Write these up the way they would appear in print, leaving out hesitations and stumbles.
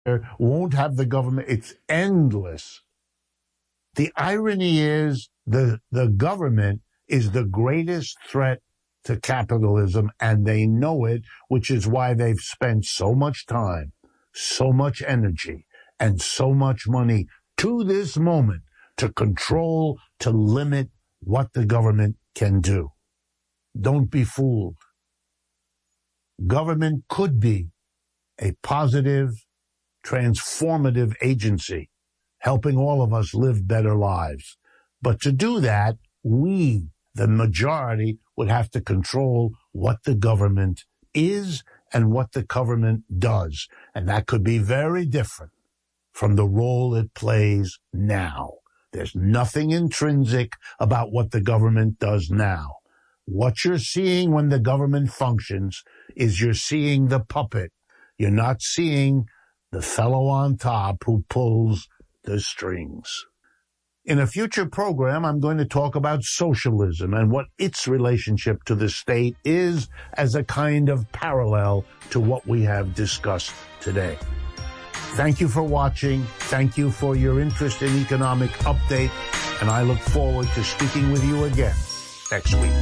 won't have the government. It's endless. The irony is the government is the greatest threat to capitalism, and they know it, which is why they've spent so much time, so much energy, and so much money to this moment to control, to limit what the government can do. Don't be fooled. Government could be a positive, transformative agency, helping all of us live better lives. But to do that, we, the majority, would have to control what the government is and what the government does. And that could be very different from the role it plays now. There's nothing intrinsic about what the government does now. What you're seeing when the government functions is you're seeing the puppet. You're not seeing the fellow on top who pulls the strings. In a future program, I'm going to talk about socialism and what its relationship to the state is as a kind of parallel to what we have discussed today. Thank you for watching. Thank you for your interest in Economic Update, and I look forward to speaking with you again next week.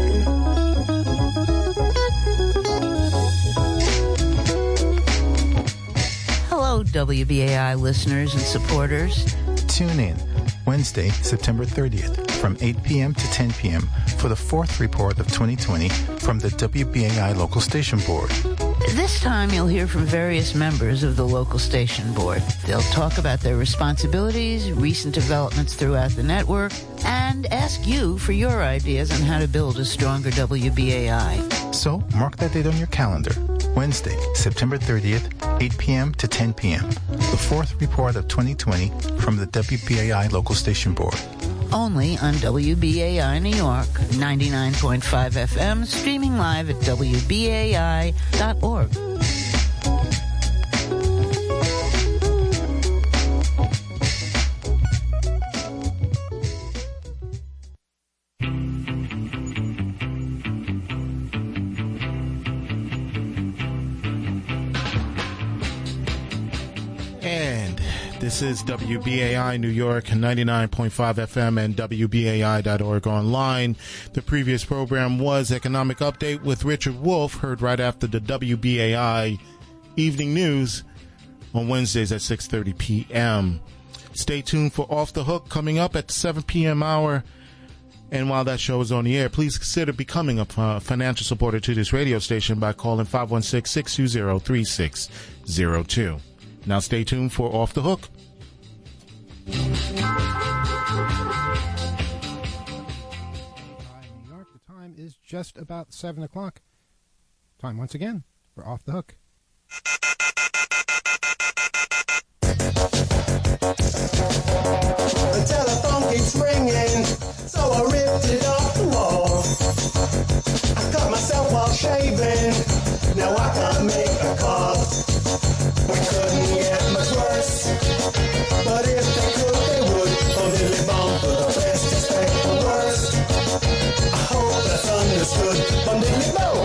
Hello, WBAI listeners and supporters. Tune in Wednesday, September 30th from 8 p.m. to 10 p.m. for the fourth report of 2020 from the WBAI Local Station Board. This time you'll hear from various members of the local station board. They'll talk about their responsibilities, recent developments throughout the network, and ask you for your ideas on how to build a stronger WBAI. So mark that date on your calendar. Wednesday, September 30th, 8 p.m. to 10 p.m. The fourth report of 2020 from the WBAI Local Station Board. Only on WBAI New York, 99.5 FM, streaming live at WBAI.org. This is WBAI New York, 99.5 FM and WBAI.org online. The previous program was Economic Update with Richard Wolff, heard right after the WBAI Evening News on Wednesdays at 6:30 p.m. Stay tuned for Off the Hook coming up at the 7 p.m. hour. And while that show is on the air, please consider becoming a financial supporter to this radio station by calling 516-620-3602. Now stay tuned for Off the Hook. New York, the time is just about 7 o'clock. Time once again for Off the Hook. The telephone keeps ringing, so I ripped it off the wall. I cut myself while shaving, now I can't make a call. We couldn't get much worse, but if they could, they would. Oh, Lily Bomb for the best, expect the worst. I hope that's understood. From Lily Bomb.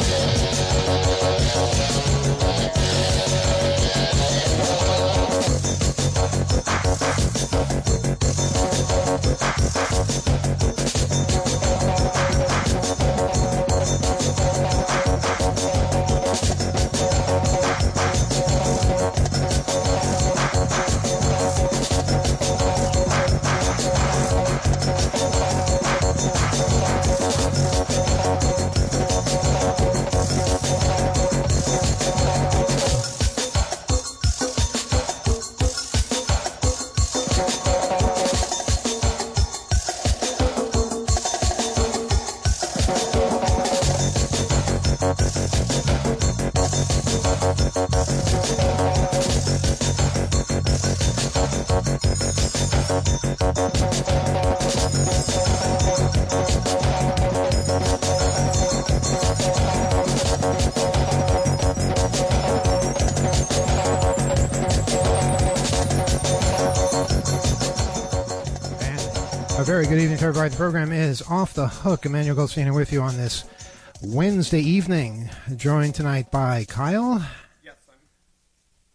Very good evening to everybody. The program is Off the Hook. Emmanuel Goldstein with you on this Wednesday evening. Joined tonight by Kyle. Yes,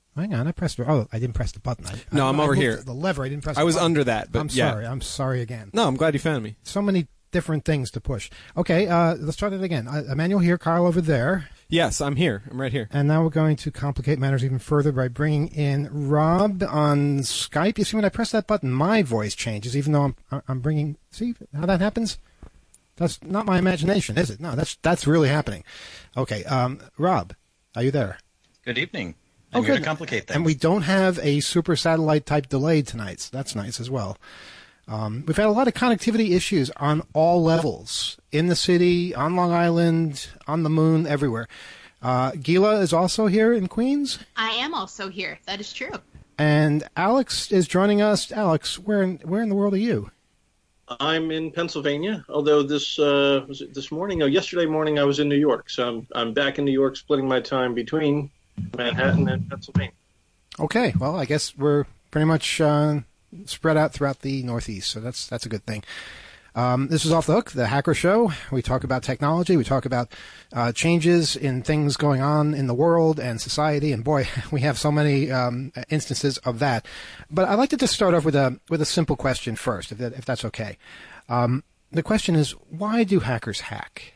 Hang on, I pressed. I didn't press the button. I'm over here. The lever. I didn't press. I was button. under that, but I'm sorry again. No, I'm glad you found me. So many different things to push. Okay, let's try that again. Emmanuel here, Kyle over there. Yes, I'm here. I'm right here. And now we're going to complicate matters even further by bringing in Rob on Skype. You see, when I press that button, my voice changes, even though I'm bringing. See how that happens? That's not my imagination, is it? No, that's really happening. Okay, Rob, are you there? Good evening. I'm here to complicate things. And we don't have a super satellite type delay tonight. So that's nice as well. We've had a lot of connectivity issues on all levels, in the city, on Long Island, on the moon, everywhere. Gila is also here in Queens. I am also here. That is true. And Alex is joining us. Alex, where in the world are you? I'm in Pennsylvania, although yesterday morning I was in New York. So I'm back in New York, splitting my time between Manhattan and Pennsylvania. Okay, well, I guess we're pretty much spread out throughout the Northeast, so that's a good thing. This is Off the Hook, the Hacker Show. We talk about technology. We talk about changes in things going on in the world and society. And boy, we have so many instances of that. But I'd like to just start off with a simple question first, if that's okay. The question is, why do hackers hack?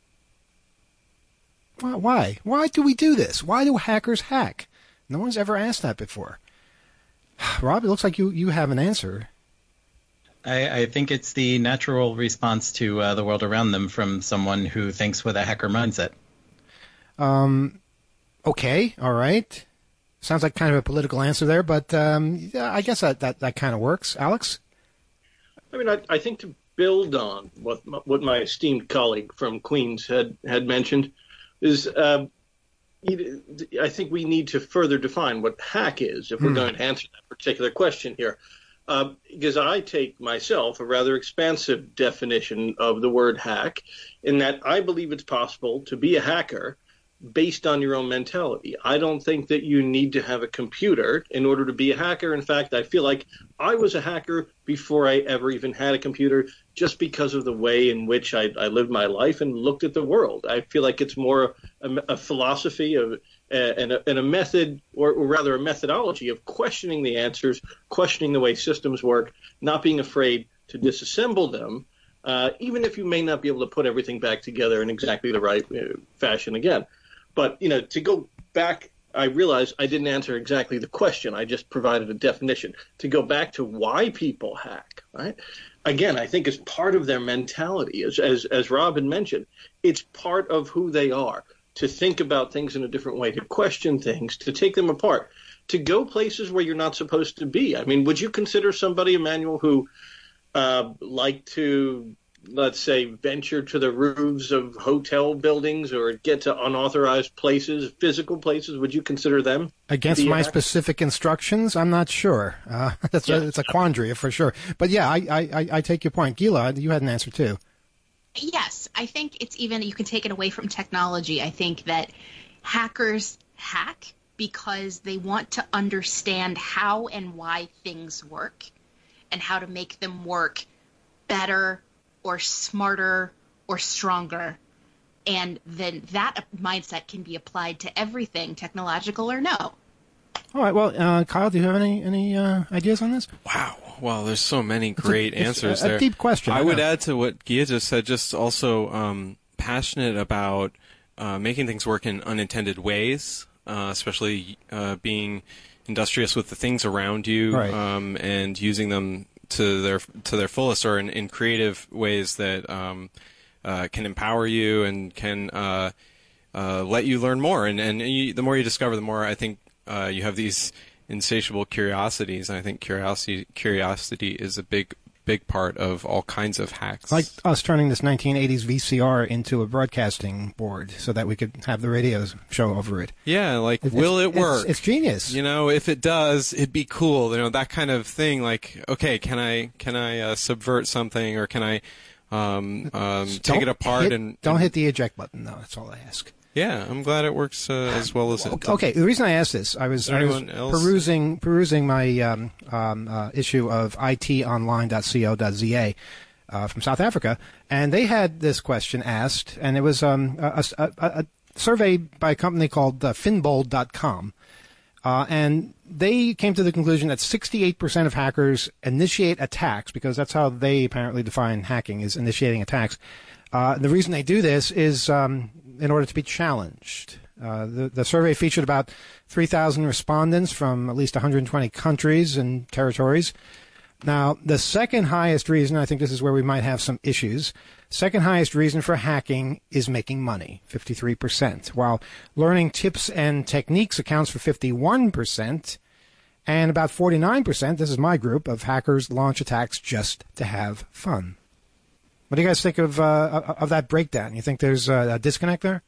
Why? Why do we do this? Why do hackers hack? No one's ever asked that before. Rob, it looks like you have an answer. I think it's the natural response to the world around them from someone who thinks with a hacker mindset. Okay, all right. Sounds like kind of a political answer there, but I guess that kind of works. Alex? I mean, I think to build on what my esteemed colleague from Queens had mentioned is I think we need to further define what hack is if we're going to answer that particular question here. Because I take myself a rather expansive definition of the word hack in that I believe it's possible to be a hacker based on your own mentality. I don't think that you need to have a computer in order to be a hacker. In fact, I feel like I was a hacker before I ever even had a computer just because of the way in which I lived my life and looked at the world. I feel like it's more a philosophy of and a method, or rather a methodology of questioning the answers, questioning the way systems work, not being afraid to disassemble them, even if you may not be able to put everything back together in exactly the right fashion again. But, to go back, I realize I didn't answer exactly the question. I just provided a definition. To go back to why people hack, right? Again, I think it's part of their mentality. As Rob had mentioned, it's part of who they are. To think about things in a different way, to question things, to take them apart, to go places where you're not supposed to be. I mean, would you consider somebody, Emmanuel, who liked to, let's say, venture to the roofs of hotel buildings or get to unauthorized places, physical places? Would you consider them? Against my specific instructions? I'm not sure. It's a quandary for sure. But yeah, I take your point. Gila, you had an answer too. Yes, I think it's even, you can take it away from technology. I think that hackers hack because they want to understand how and why things work and how to make them work better or smarter or stronger. And then that mindset can be applied to everything, technological or no. All right. Well, Kyle, do you have any ideas on this? Wow. Well, there's so many great answers there. A deep question. I would add to what Gia just said, just also passionate about making things work in unintended ways, especially being industrious with the things around you, right. And using them to their fullest, or in creative ways that can empower you and can let you learn more. And the more you discover, the more I think you have these insatiable curiosities, and I think curiosity is a big part of all kinds of hacks. Like us turning this 1980s VCR into a broadcasting board so that we could have the radio show over it. Yeah, will it work? It's genius. If it does, it'd be cool. That kind of thing. Like, okay, can I subvert something, or can I take it apart don't hit the eject button? No, that's all I ask. Yeah, I'm glad it works as well as it does. Okay, the reason I asked this, I was perusing my issue of itonline.co.za from South Africa, and they had this question asked, and it was a survey by a company called finbold.com. And they came to the conclusion that 68% of hackers initiate attacks, because that's how they apparently define hacking, is initiating attacks. The reason they do this is in order to be challenged. The survey featured about 3,000 respondents from at least 120 countries and territories. Now, the second highest reason, I think this is where we might have some issues, second highest reason for hacking is making money, 53%, while learning tips and techniques accounts for 51%, and about 49%, this is my group, of hackers launch attacks just to have fun. What do you guys think of that breakdown? You think there's a disconnect there?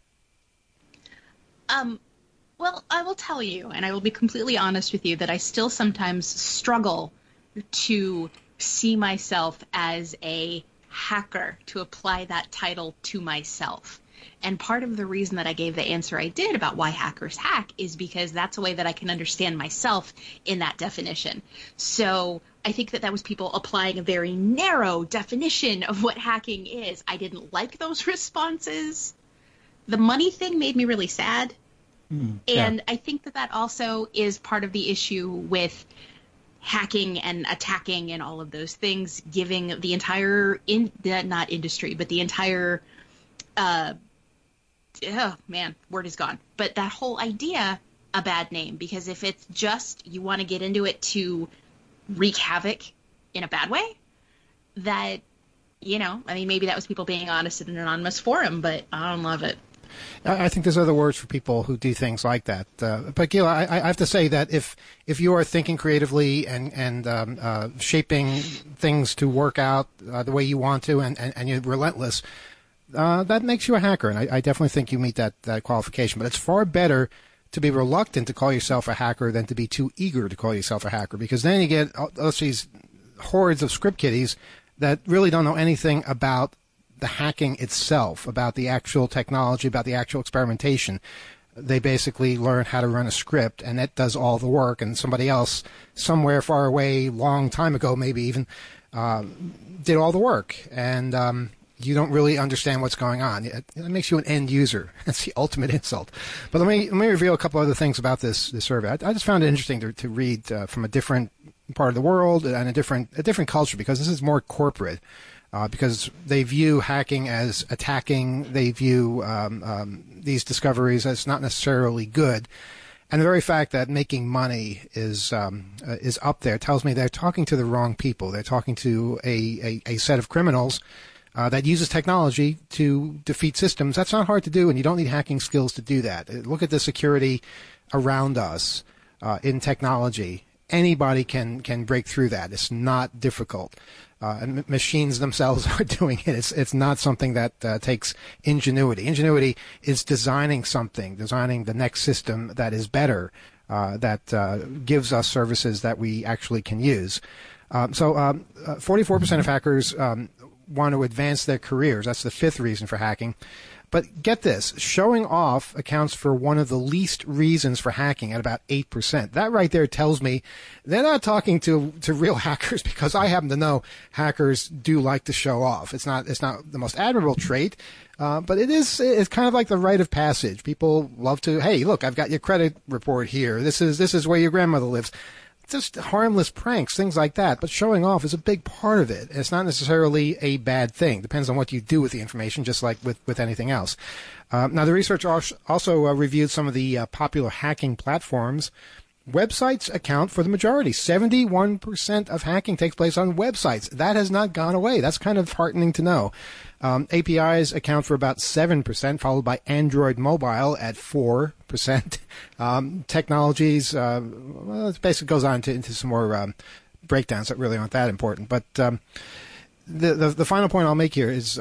Well, I will tell you, and I will be completely honest with you, that I still sometimes struggle to see myself as a hacker, to apply that title to myself. And part of the reason that I gave the answer I did about why hackers hack is because that's a way that I can understand myself in that definition. So I think that was people applying a very narrow definition of what hacking is. I didn't like those responses. The money thing made me really sad. And I think that also is part of the issue with hacking and attacking and all of those things, giving the entire, not industry, but the entire, oh man, word is gone. But that whole idea, a bad name, because if it's just you want to get into it to wreak havoc in a bad way, that, you know, I mean, maybe that was people being honest in an anonymous forum, but I don't love it. I think there's other words for people who do things like that. But Gil, I have to say that if you are thinking creatively and shaping things to work out the way you want to, and you're relentless, that makes you a hacker. And I definitely think you meet that qualification. But it's far better to be reluctant to call yourself a hacker than to be too eager to call yourself a hacker, because then you get these hordes of script kiddies that really don't know anything about the hacking itself, about the actual technology, about the actual experimentation. They basically learn how to run a script, and that does all the work, and somebody else somewhere far away, long time ago maybe even, did all the work. And you don't really understand what's going on. It makes you an end user. That's the ultimate insult. But let me reveal a couple other things about this survey. I just found it interesting to read from a different part of the world and a different culture, because this is more corporate. Because they view hacking as attacking, they view these discoveries as not necessarily good, and the very fact that making money is up there tells me they're talking to the wrong people. They're talking to a set of criminals that uses technology to defeat systems. That's not hard to do, and you don't need hacking skills to do that. Look at the security around us in technology. Anybody can break through that. It's not difficult. And machines themselves are doing it. It's not something that takes ingenuity. Ingenuity is designing the next system that is better, that gives us services that we actually can use. So 44% of hackers want to advance their careers. That's the fifth reason for hacking. But get this, showing off accounts for one of the least reasons for hacking at about 8%. That right there tells me they're not talking to real hackers, because I happen to know hackers do like to show off. It's not the most admirable trait, but it's kind of like the rite of passage. People love to, hey, look, I've got your credit report here. This is where your grandmother lives. Just harmless pranks, things like that. But showing off is a big part of it. It's not necessarily a bad thing. Depends on what you do with the information, just like with anything else. Now, the research also reviewed some of the popular hacking platforms. Websites account for the majority. 71% of hacking takes place on websites. That has not gone away. That's kind of heartening to know. APIs account for about 7%, followed by Android Mobile at 4%. Technologies, well, it basically goes on into some more breakdowns that really aren't that important. But the final point I'll make here is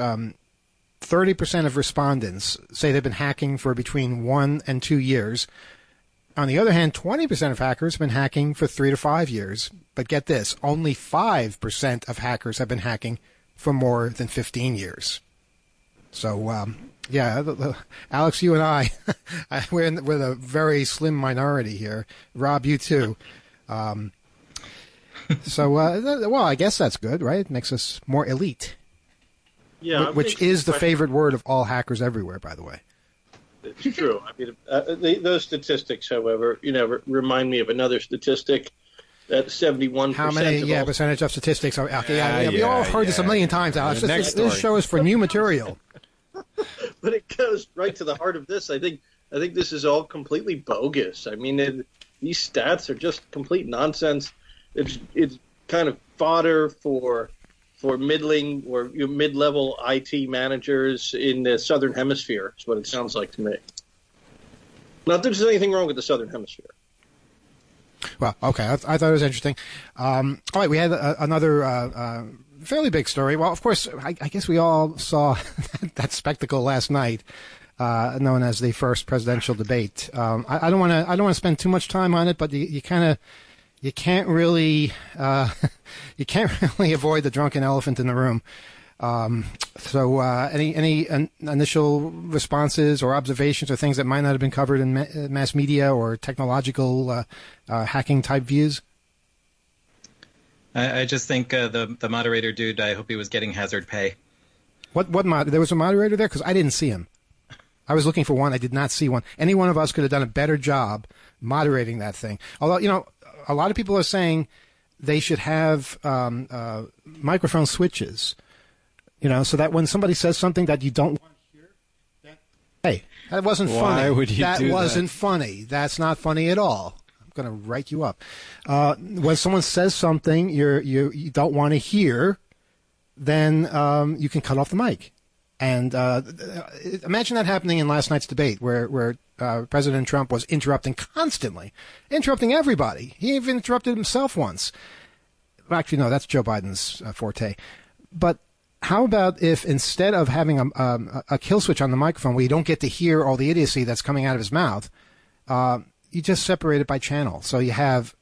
30% of respondents say they've been hacking for between 1 and 2 years. On the other hand, 20% of hackers have been hacking for 3 to 5 years. But get this, only 5% of hackers have been hacking for more than 15 years. So, Alex, you and I, we're a very slim minority here. Rob, you too. Well, I guess that's good, right? It makes us more elite. Yeah, which is the favorite word of all hackers everywhere, by the way. It's true. I mean, those statistics, however, remind me of another statistic that 71%. How many? Percentage of statistics are out there. We all heard this a million times, Alex. This show is for new material. But it goes right to the heart of this. I think this is all completely bogus. I mean, these stats are just complete nonsense. It's kind of fodder for middling or mid-level IT managers in the Southern Hemisphere, is what it sounds like to me. Not that there's anything wrong with the Southern Hemisphere. Well, okay, I thought it was interesting. All right, we had another fairly big story. Well, of course, I guess we all saw that spectacle last night, known as the first presidential debate. I don't want to spend too much time on it, but you can't really avoid the drunken elephant in the room. So any initial responses or observations or things that might not have been covered in mass media or technological hacking type views? I just think the moderator dude, I hope he was getting hazard pay. What there was a moderator there? Because I didn't see him. I was looking for one. I did not see one. Any one of us could have done a better job moderating that thing. Although, a lot of people are saying they should have microphone switches, so that when somebody says something that you don't want to hear, hey, that wasn't funny. Why would you do that? That wasn't funny. That's not funny at all. I'm going to write you up. When someone says something you don't want to hear, then you can cut off the mic. And imagine that happening in last night's debate where President Trump was interrupting constantly, interrupting everybody. He even interrupted himself once. Well, actually, no, that's Joe Biden's forte. But how about if instead of having a kill switch on the microphone where you don't get to hear all the idiocy that's coming out of his mouth, you just separate it by channel. So you have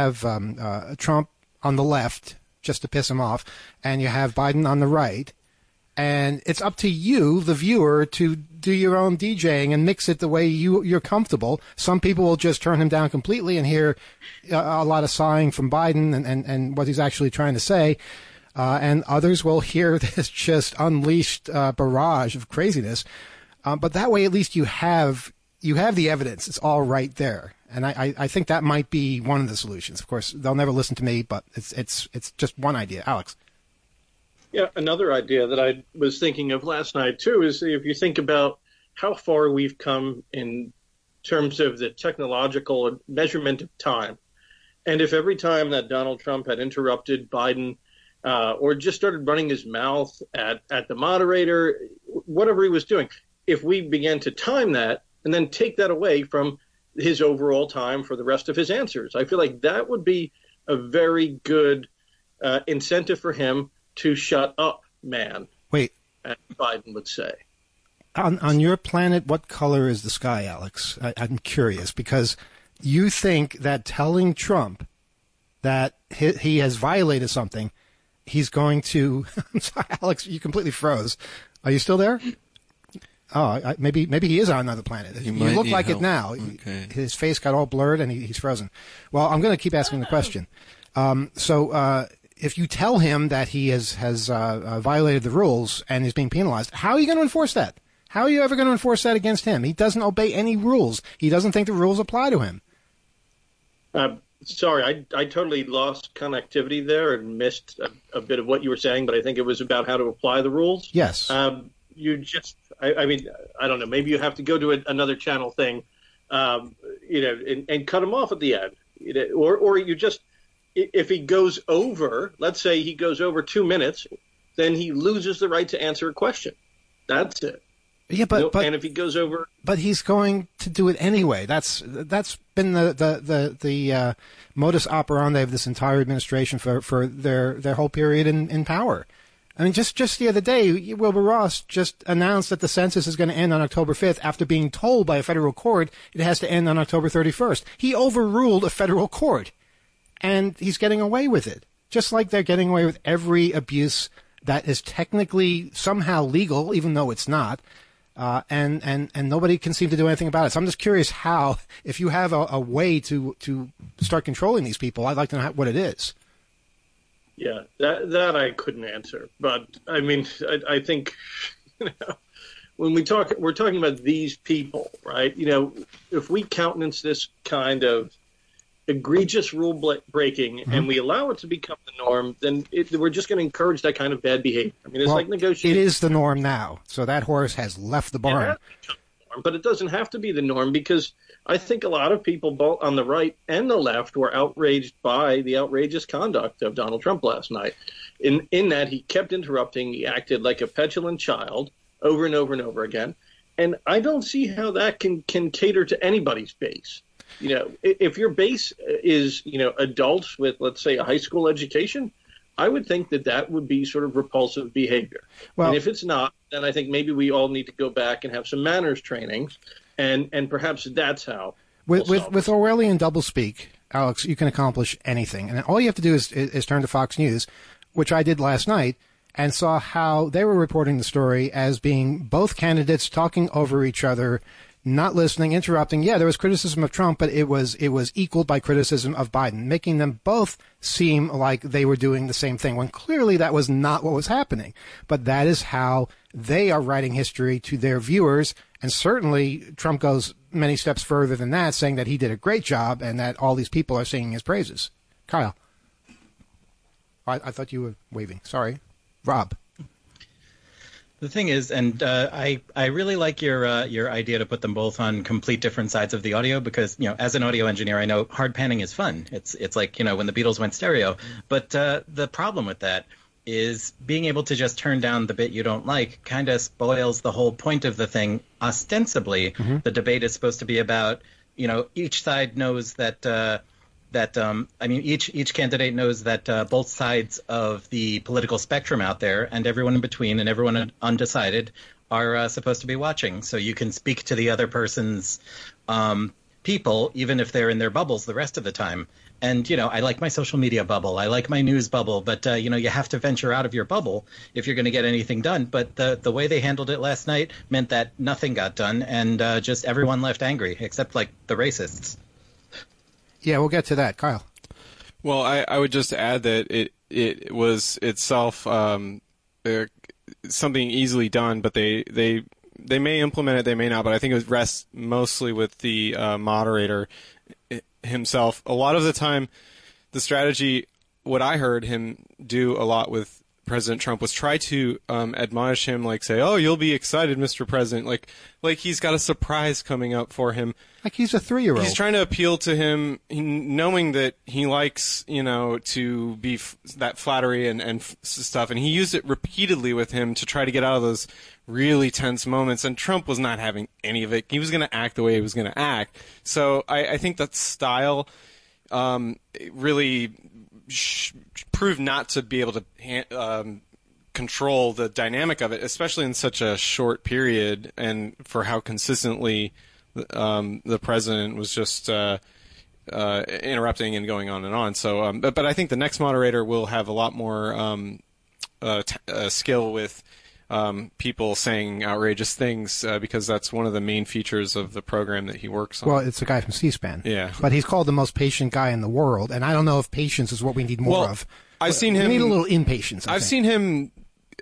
Trump on the left just to piss him off, and you have Biden on the right. And it's up to you, the viewer, to do your own DJing and mix it the way you're comfortable. Some people will just turn him down completely and hear a lot of sighing from Biden and what he's actually trying to say. And others will hear this just unleashed barrage of craziness. But that way, at least you have the evidence. It's all right there. And I think that might be one of the solutions. Of course, they'll never listen to me, but it's just one idea. Alex. Yeah, another idea that I was thinking of last night, too, is if you think about how far we've come in terms of the technological measurement of time, and if every time that Donald Trump had interrupted Biden or just started running his mouth at the moderator, whatever he was doing, if we began to time that and then take that away from his overall time for the rest of his answers, I feel like that would be a very good incentive for him to shut up, man. Wait. As Biden would say. On your planet, what color is the sky, Alex? I'm curious, because you think that telling Trump that he has violated something, he's going to... I'm sorry, Alex, you completely froze. Are you still there? Oh, maybe he is on another planet. You look like help. It now. Okay. His face got all blurred and he's frozen. Well, I'm going to keep asking the question. If you tell him that he has violated the rules and is being penalized, how are you going to enforce that? How are you ever going to enforce that against him? He doesn't obey any rules. He doesn't think the rules apply to him. Sorry, I totally lost connectivity there and missed a bit of what you were saying, but I think it was about how to apply the rules. Yes. I mean, I don't know. Maybe you have to go to another channel thing, and cut him off at the end, or you just. If he goes over, let's say he goes over 2 minutes, then he loses the right to answer a question. That's it. Yeah, but and if he goes over, but he's going to do it anyway. That's been the modus operandi of this entire administration for their whole period in power. I mean, just the other day, Wilbur Ross just announced that the census is going to end on October 5th after being told by a federal court it has to end on October 31st. He overruled a federal court. And he's getting away with it, just like they're getting away with every abuse that is technically somehow legal, even though it's not. And nobody can seem to do anything about it. So I'm just curious how, if you have a way to start controlling these people, I'd like to know what it is. Yeah, that I couldn't answer. But, I mean, I think, when we're talking about these people, right? You know, if we countenance this kind of egregious rule breaking and we allow it to become the norm, then we're just going to encourage that kind of bad behavior. I mean, it's like negotiating. It is the norm now, so that horse has left the barn. But it doesn't have to be the norm, because I think a lot of people, both on the right and the left, were outraged by the outrageous conduct of Donald Trump last night. In that he kept interrupting, he acted like a petulant child over and over and over again. And I don't see how that can cater to anybody's base. You know, if your base is, you know, adults with, let's say, a high school education, I would think that would be sort of repulsive behavior. Well, and if it's not, then I think maybe we all need to go back and have some manners training, and perhaps that's how. With Orwellian doublespeak, Alex, you can accomplish anything. And all you have to do is turn to Fox News, which I did last night, and saw how they were reporting the story as being both candidates talking over each other, not listening, interrupting. Yeah, there was criticism of Trump, but it was equaled by criticism of Biden, making them both seem like they were doing the same thing, when clearly that was not what was happening. But that is how they are writing history to their viewers. And certainly Trump goes many steps further than that, saying that he did a great job and that all these people are singing his praises. Kyle. I thought you were waving. Sorry. Rob. The thing is, and I really like your idea to put them both on complete different sides of the audio, because, you know, as an audio engineer, I know hard panning is fun. It's like, you know, when the Beatles went stereo. But the problem with that is being able to just turn down the bit you don't like kind of spoils the whole point of the thing. Ostensibly, the debate is supposed to be about, you know, each side knows that each candidate knows that both sides of the political spectrum out there, and everyone in between and everyone undecided, are supposed to be watching. So you can speak to the other person's people, even if they're in their bubbles the rest of the time. And, you know, I like my social media bubble. I like my news bubble. But, you know, you have to venture out of your bubble if you're going to get anything done. But the way they handled it last night meant that nothing got done, and just everyone left angry, except, like, the racists. Yeah, we'll get to that. Kyle. Well, I would just add that it was itself something easily done, but they may implement it, they may not, but I think it rests mostly with the moderator himself. A lot of the time, the strategy, what I heard him do a lot with President Trump, was try to admonish him, like say, "Oh, you'll be excited, Mr. President," like he's got a surprise coming up for him. Like he's a 3-year-old. He's trying to appeal to him, knowing that he likes, you know, to be that flattery and stuff, and he used it repeatedly with him to try to get out of those really tense moments. And Trump was not having any of it. He was going to act the way he was going to act. So I think that style really proved not to be able to control the dynamic of it, especially in such a short period, and for how consistently the president was just interrupting and going on and on. So, but I think the next moderator will have a lot more skill with people saying outrageous things, because that's one of the main features of the program that he works on. Well, it's a guy from C-SPAN. Yeah. But he's called the most patient guy in the world, and I don't know if patience is what we need more of. I've seen him. We need a little impatience. I've seen him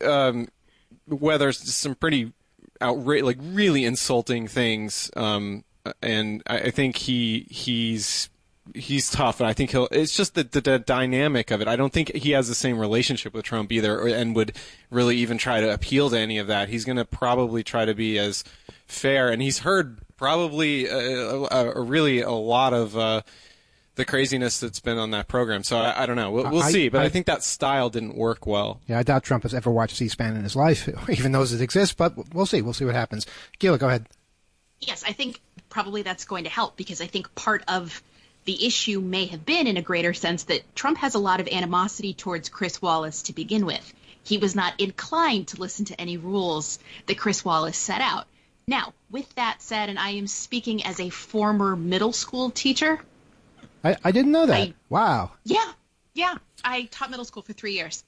weather some pretty really insulting things, and I think he's tough, and I think it's just the dynamic of it. I don't think he has the same relationship with Trump either, and would really even try to appeal to any of that. He's going to probably try to be as fair, and he's heard probably really a lot of the craziness that's been on that program. So I don't know. We'll see, but I think that style didn't work well. Yeah, I doubt Trump has ever watched C-SPAN in his life, even knows it exists, but we'll see. We'll see what happens. Gila, go ahead. Yes, I think probably that's going to help, because I think part of the issue may have been, in a greater sense, that Trump has a lot of animosity towards Chris Wallace to begin with. He was not inclined to listen to any rules that Chris Wallace set out. Now, with that said, and I am speaking as a former middle school teacher. I didn't know that. Wow. Yeah. I taught middle school for 3 years.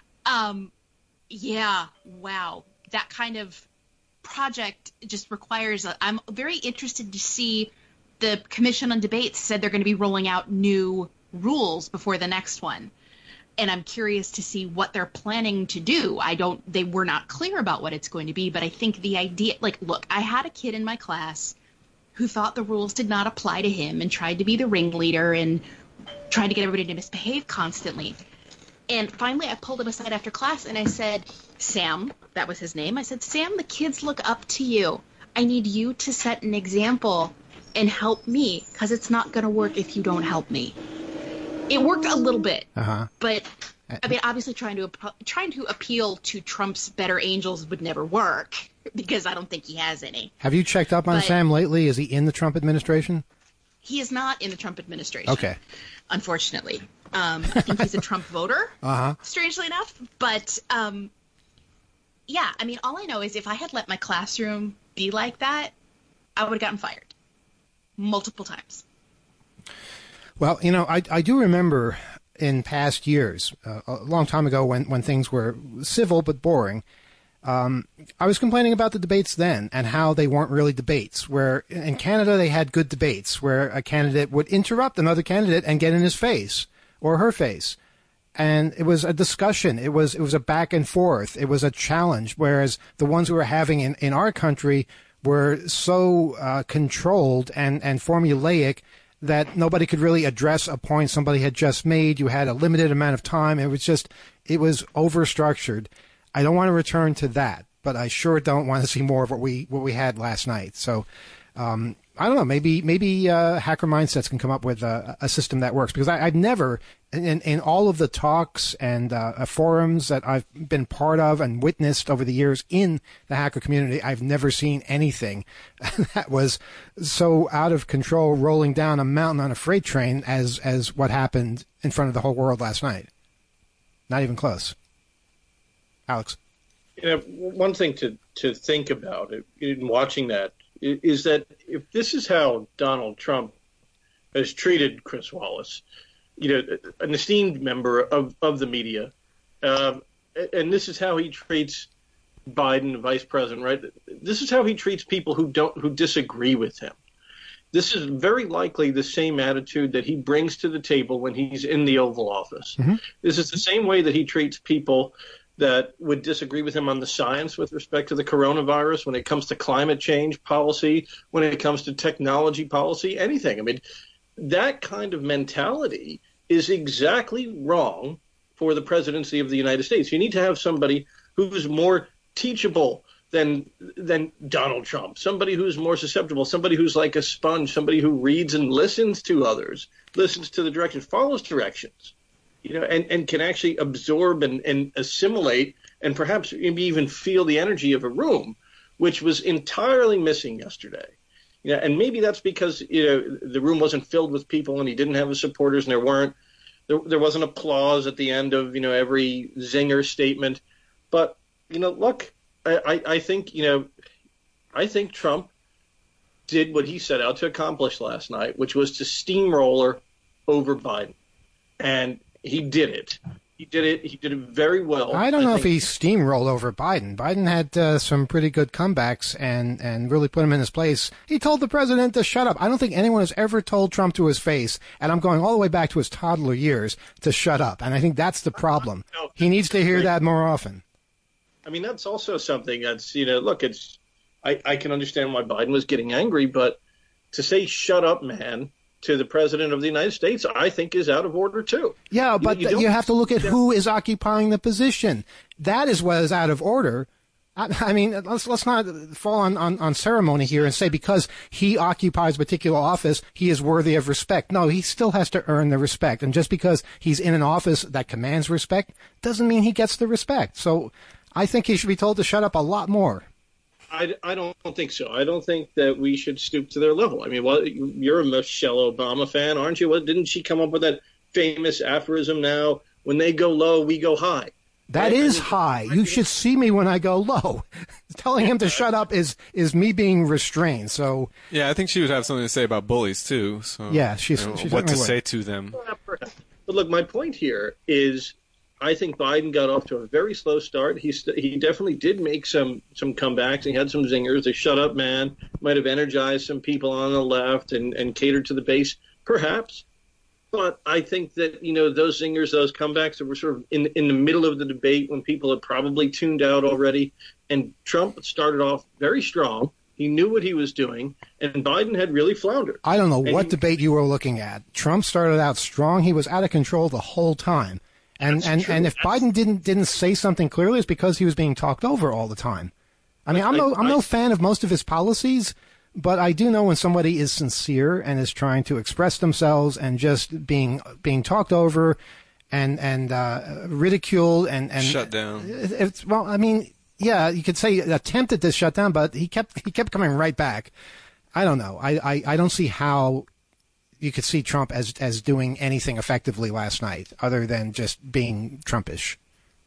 Yeah, wow. That kind of project just requires I'm very interested to see. The Commission on Debates said they're going to be rolling out new rules before the next one. and I'm curious to see what they're planning to do. They were not clear about what it's going to be, but I think the idea, like, look, I had a kid in my class who thought the rules did not apply to him and tried to be the ringleader and tried to get everybody to misbehave constantly. And finally I pulled him aside after class and I said, Sam, that was his name. I said, Sam, the kids look up to you. I need you to set an example and help me, because it's not going to work if you don't help me. It worked a little bit, but I mean, obviously trying to appeal to Trump's better angels would never work, because I don't think he has any. Have you checked up on Sam lately? Is he in the Trump administration? He is not in the Trump administration. Okay. Unfortunately. I think he's a Trump voter, strangely enough. But, yeah, I mean, all I know is if I had let my classroom be like that, I would have gotten fired multiple times. Well, you know, I do remember in past years, a long time ago when things were civil but boring, I was complaining about the debates then and how they weren't really debates, where in Canada they had good debates where a candidate would interrupt another candidate and get in his face or her face. And it was a discussion. It was a back and forth. It was a challenge, whereas the ones we were having in our country were so controlled and formulaic that nobody could really address a point somebody had just made. You had a limited amount of time. It was over-structured. I don't want to return to that, but I sure don't want to see more of what we had last night. So, I don't know. Maybe Hacker Mindsets can come up with a system that works, because I've never, in all of the talks and forums that I've been part of and witnessed over the years in the hacker community, I've never seen anything that was so out of control, rolling down a mountain on a freight train as what happened in front of the whole world last night. Not even close. Alex? You know, one thing to think about in watching that is that if this is how Donald Trump has treated Chris Wallace, you know, an esteemed member of the media, and this is how he treats Biden, the vice president, right? This is how he treats people who disagree with him. This is very likely the same attitude that he brings to the table when he's in the Oval Office. Mm-hmm. This is the same way that he treats people that would disagree with him on the science with respect to the coronavirus, when it comes to climate change policy, when it comes to technology policy, anything. I mean, that kind of mentality is exactly wrong for the presidency of the United States. You need to have somebody who's more teachable than Donald Trump, somebody who's more susceptible, somebody who's like a sponge, somebody who reads and listens to others, listens to the directions, follows directions. You know, and can actually absorb and assimilate and perhaps maybe even feel the energy of a room, which was entirely missing yesterday. You know, and maybe that's because, you know, the room wasn't filled with people and he didn't have his supporters, and there wasn't applause at the end of, you know, every zinger statement. But, you know, look, I think Trump did what he set out to accomplish last night, which was to steamroller over Biden. And he did it. He did it very well. I don't know if he steamrolled over Biden. Biden had some pretty good comebacks and really put him in his place. He told the president to shut up. I don't think anyone has ever told Trump to his face, and I'm going all the way back to his toddler years, to shut up. And I think that's the problem. He needs to hear that more often. I mean, that's also something that's, you know, look, I can understand why Biden was getting angry, but to say shut up, man, to the president of the United States, I think is out of order too. Yeah, but you have to look at who is occupying the position. That is what is out of order. I mean, let's not fall on ceremony here and say because he occupies a particular office, he is worthy of respect. No, he still has to earn the respect. And just because he's in an office that commands respect doesn't mean he gets the respect. So I think he should be told to shut up a lot more. I don't think so. I don't think that we should stoop to their level. I mean, well, you're a Michelle Obama fan, aren't you? Didn't she come up with that famous aphorism now, when they go low, we go high? That is high. You should see me when I go low. Telling him to shut up is me being restrained. So yeah, I think she would have something to say about bullies too. So yeah, she's what to say to them. But look, my point here is, I think Biden got off to a very slow start. He definitely did make some comebacks. He had some zingers. The shut up man might have energized some people on the left and catered to the base, perhaps. But I think that, those zingers, those comebacks that were sort of in the middle of the debate when people had probably tuned out already, and Trump started off very strong. He knew what he was doing, and Biden had really floundered. I don't know what debate you were looking at. Trump started out strong. He was out of control the whole time. And if Biden didn't say something clearly, it's because he was being talked over all the time. I mean, I'm no fan of most of his policies, but I do know when somebody is sincere and is trying to express themselves and just being talked over and ridiculed and shut down. Well, I mean, yeah, you could say attempted to shut down, but he kept coming right back. I don't know. I don't see how you could see Trump as doing anything effectively last night other than just being Trumpish.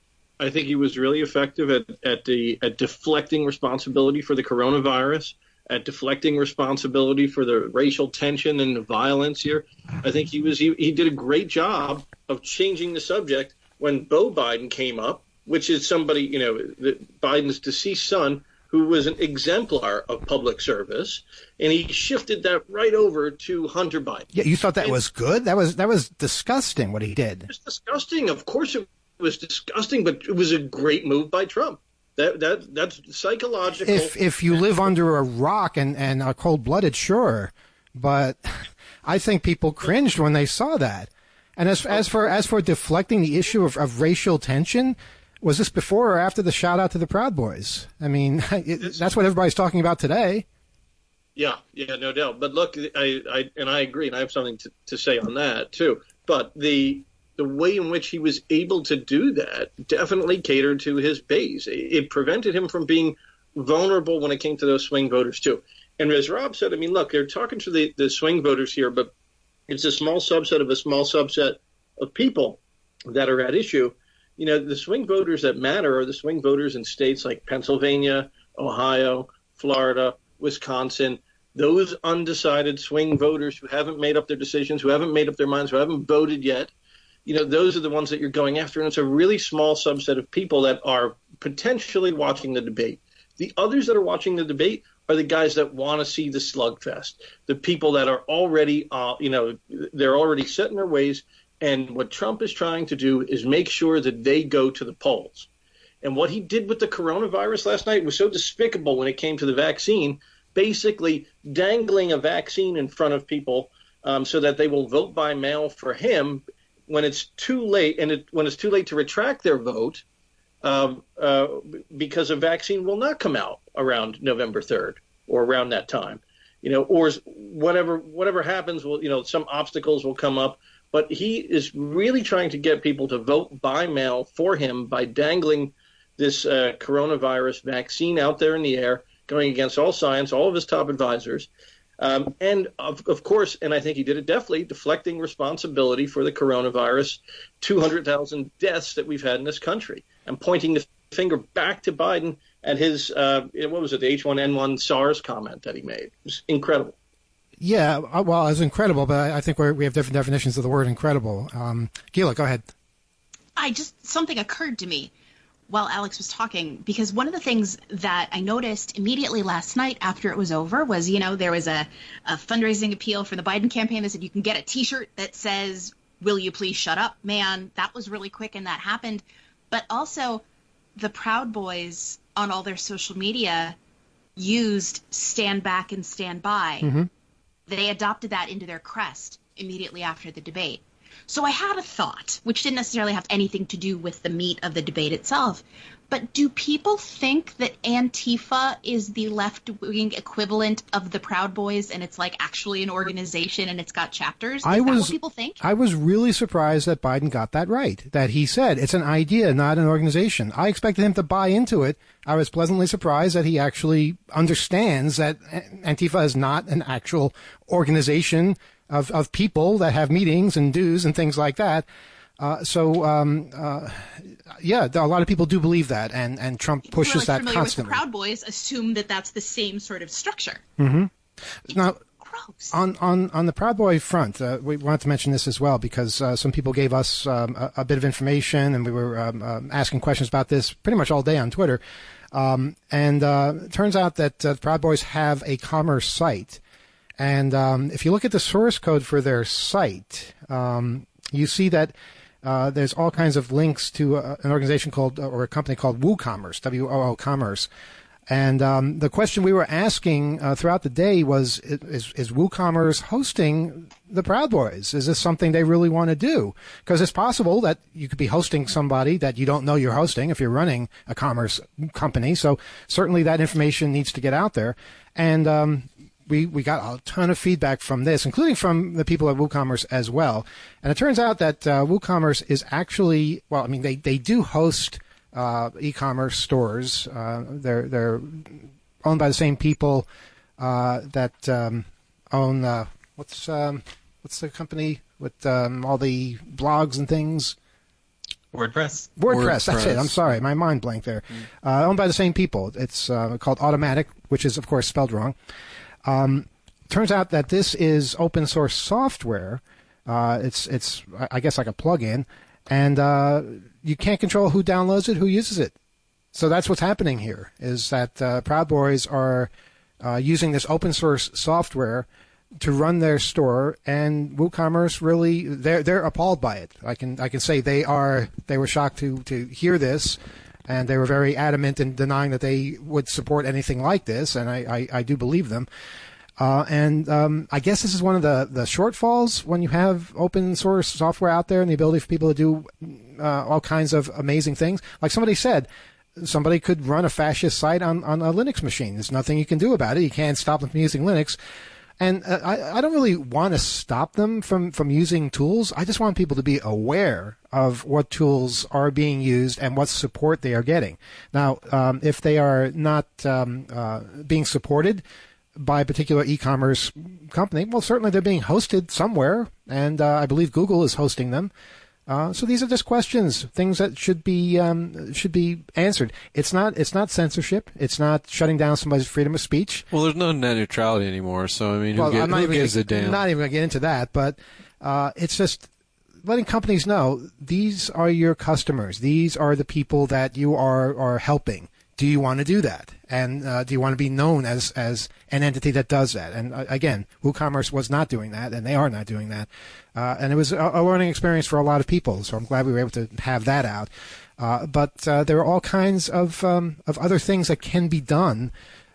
I think he was really effective at deflecting responsibility for the coronavirus, at deflecting responsibility for the racial tension and the violence here. I think he did a great job of changing the subject when Beau Biden came up, which is somebody, Biden's deceased son, who was an exemplar of public service, and he shifted that right over to Hunter Biden. Yeah, you thought that was good? That was disgusting what he did. It was disgusting. Of course it was disgusting, but it was a great move by Trump. That's psychological. If you live under a rock and are cold-blooded, sure, but I think people cringed when they saw that. And as for deflecting the issue of racial tension, was this before or after the shout out to the Proud Boys? I mean, that's what everybody's talking about today. Yeah, no doubt. But look, I agree, and I have something to say on that too. But the way in which he was able to do that definitely catered to his base. It prevented him from being vulnerable when it came to those swing voters too. And as Rob said, I mean, look, they're talking to the swing voters here, but it's a small subset of a small subset of people that are at issue. The swing voters that matter are the swing voters in states like Pennsylvania, Ohio, Florida, Wisconsin, those undecided swing voters who haven't made up their decisions, who haven't made up their minds, who haven't voted yet. Those are the ones that you're going after. And it's a really small subset of people that are potentially watching the debate. The others that are watching the debate are the guys that want to see the slugfest, the people that are already, they're already set in their ways. And what Trump is trying to do is make sure that they go to the polls. And what he did with the coronavirus last night was so despicable when it came to the vaccine, basically dangling a vaccine in front of people so that they will vote by mail for him when it's too late, and when it's too late to retract their vote because a vaccine will not come out around November 3rd or around that time, or whatever happens, some obstacles will come up. But he is really trying to get people to vote by mail for him by dangling this coronavirus vaccine out there in the air, going against all science, all of his top advisors. And, of course, and I think he did it deftly, deflecting responsibility for the coronavirus, 200,000 deaths that we've had in this country, and pointing the finger back to Biden at his, the H1N1 SARS comment that he made. It was incredible. Yeah, well, it's incredible, but I think we have different definitions of the word incredible. Gila, go ahead. Something occurred to me while Alex was talking, because one of the things that I noticed immediately last night after it was over was, there was a fundraising appeal for the Biden campaign that said you can get a T-shirt that says, "Will you please shut up, man?" That was really quick, and that happened. But also, the Proud Boys on all their social media used "stand back and stand by." Mm-hmm. They adopted that into their crest immediately after the debate. So I had a thought, which didn't necessarily have anything to do with the meat of the debate itself. But do people think that Antifa is the left-wing equivalent of the Proud Boys, and it's like actually an organization and it's got chapters? Is that what people think? I was really surprised that Biden got that right, that he said it's an idea, not an organization. I expected him to buy into it. I was pleasantly surprised that he actually understands that Antifa is not an actual organization of people that have meetings and dues and things like that. Yeah, a lot of people do believe that, and Trump pushes that constantly. With Proud Boys assume that that's the same sort of structure. Mm-hmm. Now, gross. On the Proud Boy front, we wanted to mention this as well because some people gave us a bit of information, and we were asking questions about this pretty much all day on Twitter. And it turns out that Proud Boys have a commerce site. And if you look at the source code for their site, you see that there's all kinds of links to an organization called, or a company called WooCommerce, W-O-O Commerce. And the question we were asking throughout the day was, is WooCommerce hosting the Proud Boys? Is this something they really want to do? Because it's possible that you could be hosting somebody that you don't know you're hosting if you're running a commerce company. So certainly that information needs to get out there. And we got a ton of feedback from this, including from the people at WooCommerce as well. And it turns out that WooCommerce is actually, well, I mean, they do host e-commerce stores. They're owned by the same people that own what's the company with all the blogs and things? WordPress. That's it. I'm sorry, my mind blanked there. Owned by the same people. It's called Automattic, which is of course spelled wrong. Turns out that this is open source software. It's I guess like a plugin, and you can't control who downloads it, who uses it. So that's what's happening here, is that Proud Boys are using this open source software to run their store, and WooCommerce really, they're appalled by it. I can say they were shocked to hear this, and they were very adamant in denying that they would support anything like this, and I do believe them. I guess this is one of the shortfalls when you have open source software out there and the ability for people to do all kinds of amazing things. Like somebody said, somebody could run a fascist site on a Linux machine. There's nothing you can do about it. You can't stop them from using Linux. And I don't really want to stop them from using tools. I just want people to be aware of what tools are being used and what support they are getting. Now, if they are not being supported by a particular e-commerce company, well, certainly they're being hosted somewhere, and I believe Google is hosting them. So these are just questions, things that should be answered. It's not censorship. It's not shutting down somebody's freedom of speech. Well, there's no net neutrality anymore, so I mean, who gives a damn? I'm not even going to get into that, but it's just letting companies know these are your customers. These are the people that you are helping. Do you want to do that? And do you want to be known as an entity that does that? And again, WooCommerce was not doing that, and they are not doing that. And it was a learning experience for a lot of people, so I'm glad we were able to have that out. But there are all kinds of other things that can be done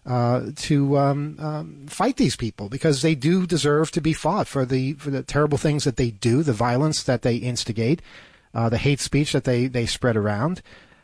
to fight these people, because they do deserve to be fought for the terrible things that they do, the violence that they instigate, the hate speech that they spread around.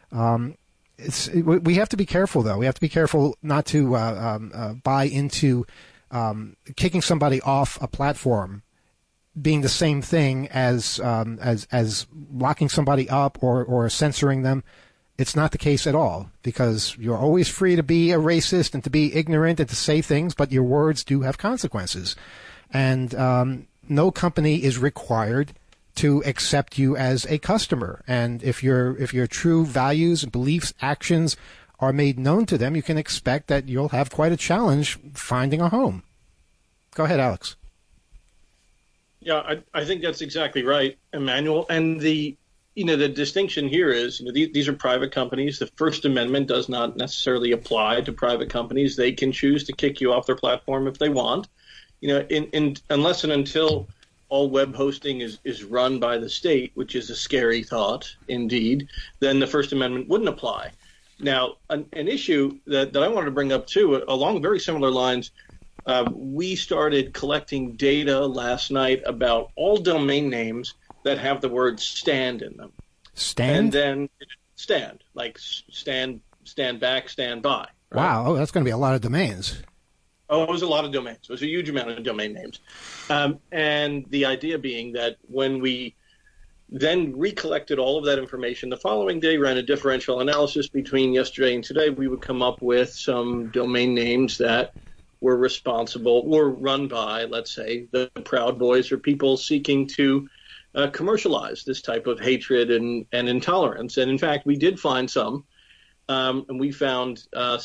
We have to be careful, though. We have to be careful not to buy into kicking somebody off a platform being the same thing as locking somebody up or censoring them. It's not the case at all, because you're always free to be a racist and to be ignorant and to say things, but your words do have consequences. And no company is required to accept you as a customer. And if your true values, beliefs, actions are made known to them, you can expect that you'll have quite a challenge finding a home. Go ahead, Alex. Yeah, I think that's exactly right, Emmanuel. And the distinction here is, these are private companies. The First Amendment does not necessarily apply to private companies. They can choose to kick you off their platform if they want. Unless and until all web hosting is run by the state, which is a scary thought indeed, then the First Amendment wouldn't apply. Now, an issue that I wanted to bring up too, along very similar lines, we started collecting data last night about all domain names that have the word stand in them. Stand? And then stand, like stand back, stand by. Right? Wow, oh, that's going to be a lot of domains. Oh, it was a lot of domains. It was a huge amount of domain names. And the idea being that when we then recollected all of that information, the following day ran a differential analysis between yesterday and today, we would come up with some domain names that were responsible or run by, let's say, the Proud Boys or people seeking to commercialize this type of hatred and intolerance. And in fact, we did find some. And we found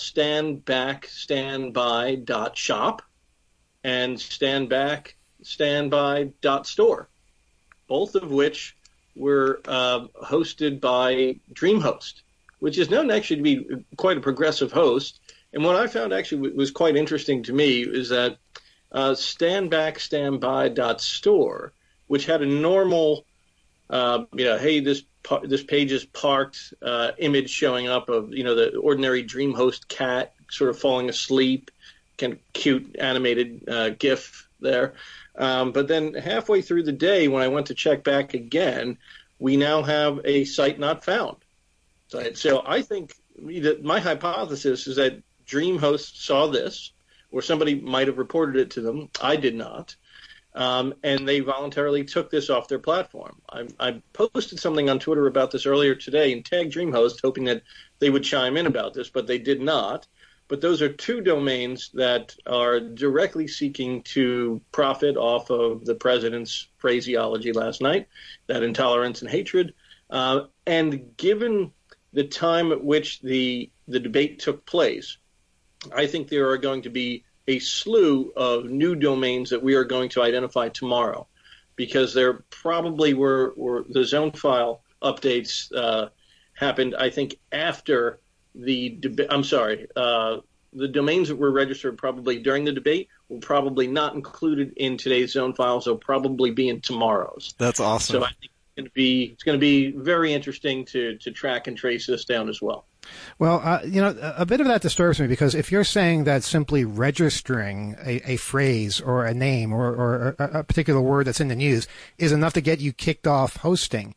standbackstandby.shop and standbackstandby.store, both of which were hosted by DreamHost, which is known actually to be quite a progressive host. And what I found actually was quite interesting to me is that standbackstandby.store, which had a normal, hey, this page is parked image showing up of, the ordinary DreamHost cat sort of falling asleep, kind of cute animated GIF there. But then halfway through the day, when I went to check back again, we now have a site not found. So I think that my hypothesis is that DreamHost saw this, or somebody might have reported it to them. I did not. And they voluntarily took this off their platform. I posted something on Twitter about this earlier today and tagged DreamHost, hoping that they would chime in about this, but they did not. But those are two domains that are directly seeking to profit off of the president's phraseology last night, that intolerance and hatred. And given the time at which the debate took place, I think there are going to be a slew of new domains that we are going to identify tomorrow, because there probably were the zone file updates happened, I think, after the debate. I'm sorry, the domains that were registered probably during the debate were probably not included in today's zone files. They'll probably be in tomorrow's. That's awesome. So I think it's going to be very interesting to track and trace this down as well. Well, a bit of that disturbs me, because if you're saying that simply registering a phrase or a name or a particular word that's in the news is enough to get you kicked off hosting,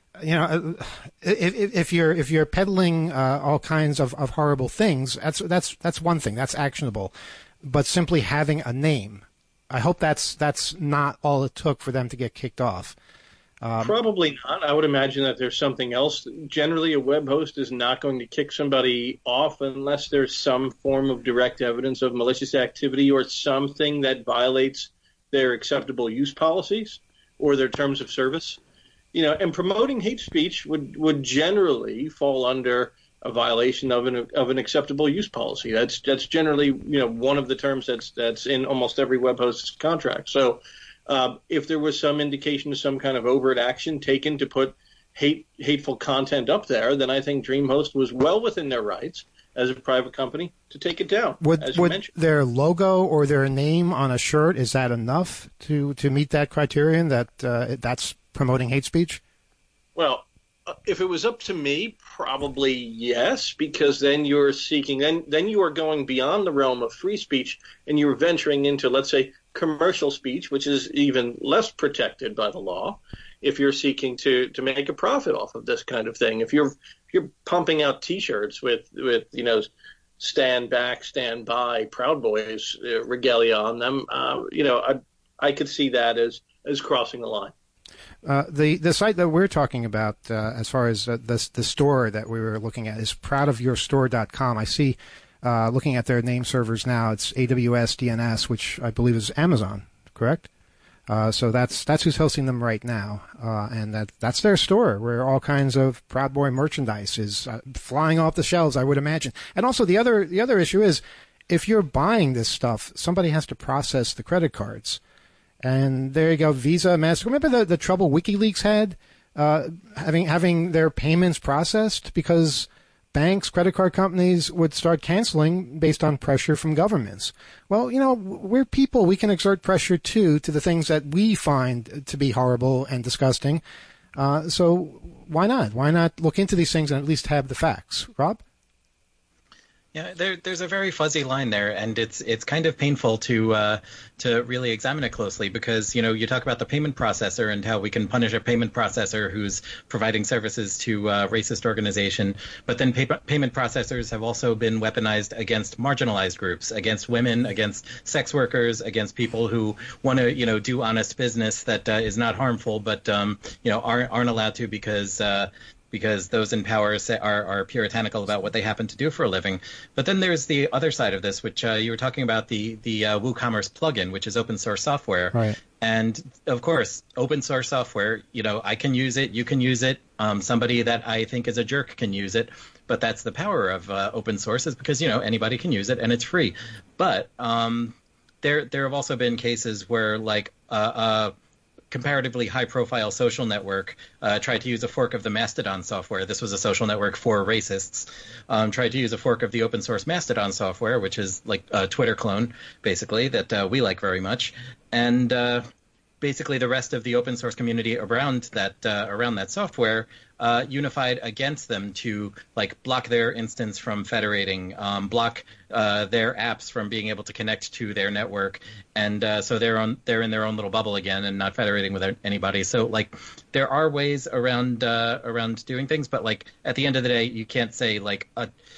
if you're peddling all kinds of horrible things, that's one thing, that's actionable. But simply having a name, I hope that's not all it took for them to get kicked off. Probably not. I would imagine that there's something else. Generally, a web host is not going to kick somebody off unless there's some form of direct evidence of malicious activity or something that violates their acceptable use policies or their terms of service. And promoting hate speech would generally fall under a violation of an acceptable use policy. That's generally one of the terms that's in almost every web host's contract. So. If there was some indication of some kind of overt action taken to put hateful content up there, then I think DreamHost was well within their rights as a private company to take it down. Would their logo or their name on a shirt, is that enough to meet that criterion that that's promoting hate speech? Well, if it was up to me, probably yes, because then you're seeking, then you are going beyond the realm of free speech and you're venturing into, let's say, commercial speech, which is even less protected by the law. If you're seeking to make a profit off of this kind of thing, if you're pumping out T-shirts with stand back, stand by, Proud Boys regalia on them, I could see that as crossing the line. The site that we're talking about, as far as the store that we were looking at, is proudofyourstore.com. I see. Looking at their name servers now, it's AWS DNS, which I believe is Amazon, correct? So that's who's hosting them right now, and that's their store where all kinds of Proud Boy merchandise is flying off the shelves, I would imagine. And also the other issue is, if you're buying this stuff, somebody has to process the credit cards, and there you go, Visa, Mastercard. Remember the trouble WikiLeaks had having their payments processed because banks, credit card companies would start canceling based on pressure from governments. Well, we're people. We can exert pressure, too, to the things that we find to be horrible and disgusting. So why not? Why not look into these things and at least have the facts? Rob? Yeah, there's a very fuzzy line there, and it's kind of painful to really examine it closely, because you talk about the payment processor and how we can punish a payment processor who's providing services to a racist organization, but then payment processors have also been weaponized against marginalized groups, against women, against sex workers, against people who want to do honest business that is not harmful, but aren't allowed to because those in power are puritanical about what they happen to do for a living. But then there's the other side of this, which you were talking about, the WooCommerce plugin, which is open source software. Right. And, of course, open source software, I can use it, you can use it, somebody that I think is a jerk can use it. But that's the power of open source, is because, anybody can use it and it's free. But there have also been cases where, like, comparatively high-profile social network tried to use a fork of the Mastodon software. This was a social network for racists. Tried to use a fork of the open-source Mastodon software, which is like a Twitter clone, basically, that we like very much. And basically the rest of the open-source community around that software unified against them to like block their instance from federating, block their apps from being able to connect to their network, and so they're in their own little bubble again and not federating with anybody. So like there are ways around doing things, but like at the end of the day, you can't say like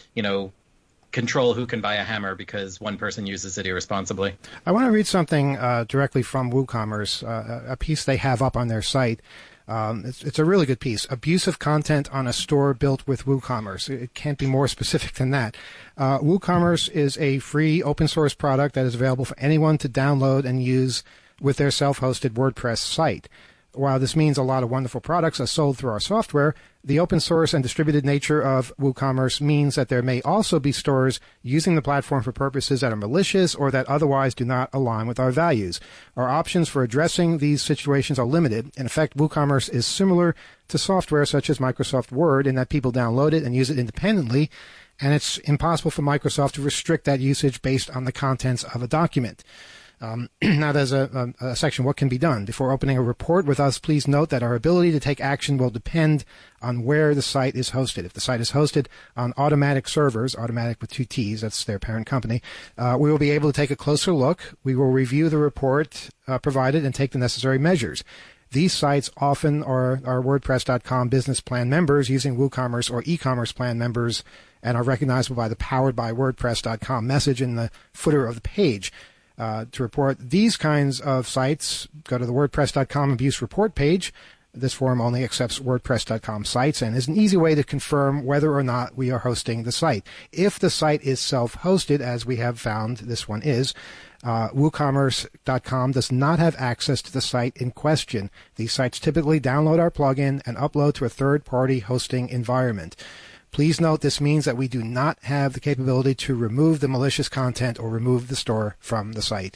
control who can buy a hammer because one person uses it irresponsibly. I want to read something directly from WooCommerce, a piece they have up on their site. It's a really good piece. Abusive content on a store built with WooCommerce. It can't be more specific than that. WooCommerce is a free open source product that is available for anyone to download and use with their self-hosted WordPress site. While this means a lot of wonderful products are sold through our software, the open source and distributed nature of WooCommerce means that there may also be stores using the platform for purposes that are malicious or that otherwise do not align with our values. Our options for addressing these situations are limited. In effect, WooCommerce is similar to software such as Microsoft Word in that people download it and use it independently, and it's impossible for Microsoft to restrict that usage based on the contents of a document. Now there's a section, what can be done? Before opening a report with us, please note that our ability to take action will depend on where the site is hosted. If the site is hosted on Automatic servers, Automatic with 2 T's, that's their parent company, we will be able to take a closer look. We will review the report provided and take the necessary measures. These sites often are WordPress.com business plan members using WooCommerce or e-commerce plan members and are recognizable by the Powered by WordPress.com message in the footer of the page. To report these kinds of sites, go to the WordPress.com abuse report page. This forum only accepts WordPress.com sites and is an easy way to confirm whether or not we are hosting the site. If the site is self-hosted, as we have found this one is, WooCommerce.com does not have access to the site in question. These sites typically download our plugin and upload to a third-party hosting environment. Please note this means that we do not have the capability to remove the malicious content or remove the store from the site.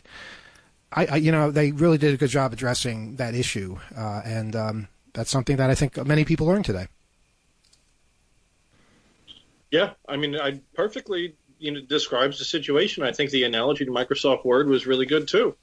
They really did a good job addressing that issue, and that's something that I think many people learned today. Yeah, I mean, I perfectly describes the situation. I think the analogy to Microsoft Word was really good too.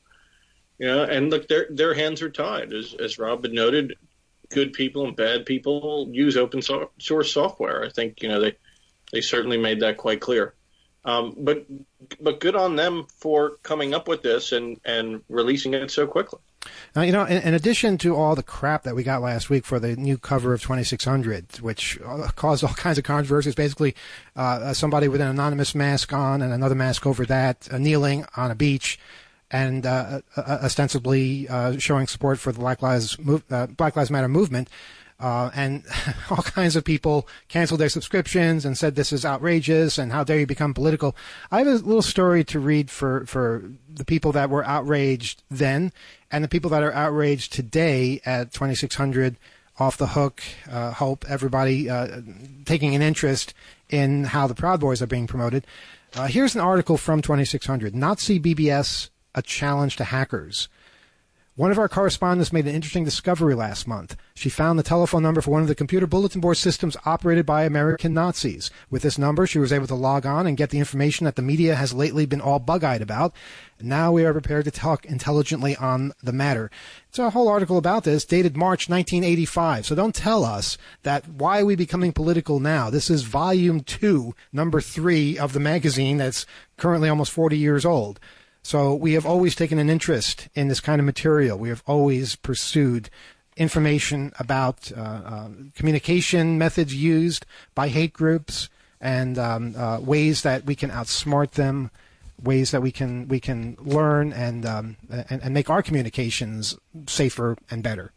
And look, their hands are tied, as Rob had noted. Good people and bad people use open source software. I think they certainly made that quite clear. But good on them for coming up with this and releasing it so quickly. Now, in addition to all the crap that we got last week for the new cover of 2600, which caused all kinds of controversies, basically somebody with an anonymous mask on and another mask over that, kneeling on a beach, and ostensibly showing support for the Black Lives Matter movement. And all kinds of people canceled their subscriptions and said this is outrageous and how dare you become political. I have a little story to read for the people that were outraged then and the people that are outraged today at 2600 Off the Hook. Hope everybody taking an interest in how the Proud Boys are being promoted. Here's an article from 2600. Nazi BBS, a challenge to hackers. One of our correspondents made an interesting discovery last month. She found the telephone number for one of the computer bulletin board systems operated by American Nazis. With this number, she was able to log on and get the information that the media has lately been all bug-eyed about. Now we are prepared to talk intelligently on the matter. It's a whole article about this, dated March 1985. So don't tell us that why are we becoming political now? This is volume 2, number 3 of the magazine that's currently almost 40 years old. So we have always taken an interest in this kind of material. We have always pursued information about communication methods used by hate groups and ways that we can outsmart them, ways that we can learn and make our communications safer and better.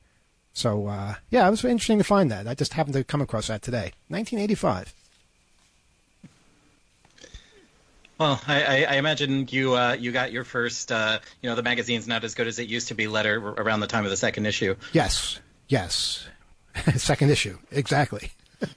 So it was interesting to find that. I just happened to come across that today, 1985. Well, I imagine you got your first, the magazine's not as good as it used to be letter around the time of the second issue. Yes. Second issue, exactly.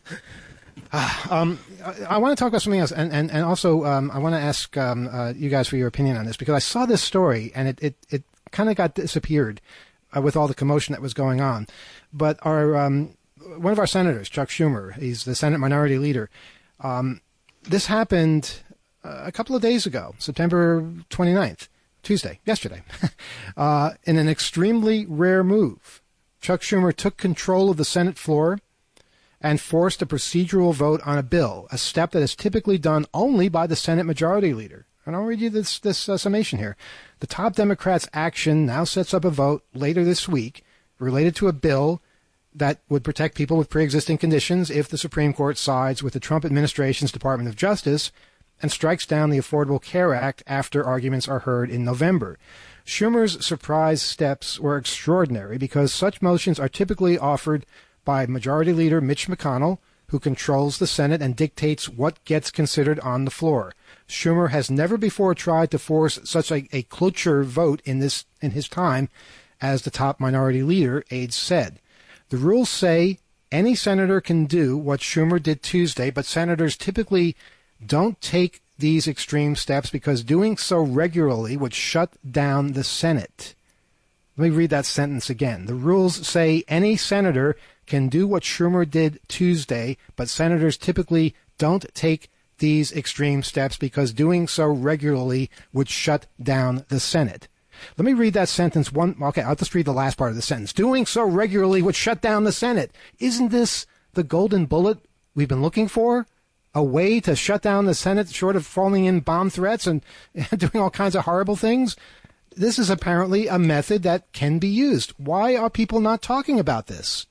I want to talk about something else, and also I want to ask you guys for your opinion on this, because I saw this story, and it kind of got disappeared with all the commotion that was going on. But our one of our senators, Chuck Schumer, he's the Senate Minority Leader. This happened a couple of days ago, September 29th, Tuesday, yesterday, in an extremely rare move. Chuck Schumer took control of the Senate floor and forced a procedural vote on a bill, a step that is typically done only by the Senate Majority Leader. And I'll read you this summation here. The top Democrats' action now sets up a vote later this week related to a bill that would protect people with pre-existing conditions if the Supreme Court sides with the Trump administration's Department of Justice and strikes down the Affordable Care Act after arguments are heard in November. Schumer's surprise steps were extraordinary because such motions are typically offered by Majority Leader Mitch McConnell, who controls the Senate and dictates what gets considered on the floor. Schumer has never before tried to force such a cloture vote in his time as the top minority leader, aides said. The rules say any senator can do what Schumer did Tuesday, but senators typically don't take these extreme steps because doing so regularly would shut down the Senate. Let me read that sentence again. The rules say any senator can do what Schumer did Tuesday, but senators typically don't take these extreme steps because doing so regularly would shut down the Senate. Let me read that sentence Okay, I'll just read the last part of the sentence. Doing so regularly would shut down the Senate. Isn't this the golden bullet we've been looking for? A way to shut down the Senate short of falling in bomb threats and doing all kinds of horrible things? This is apparently a method that can be used. Why are people not talking about this?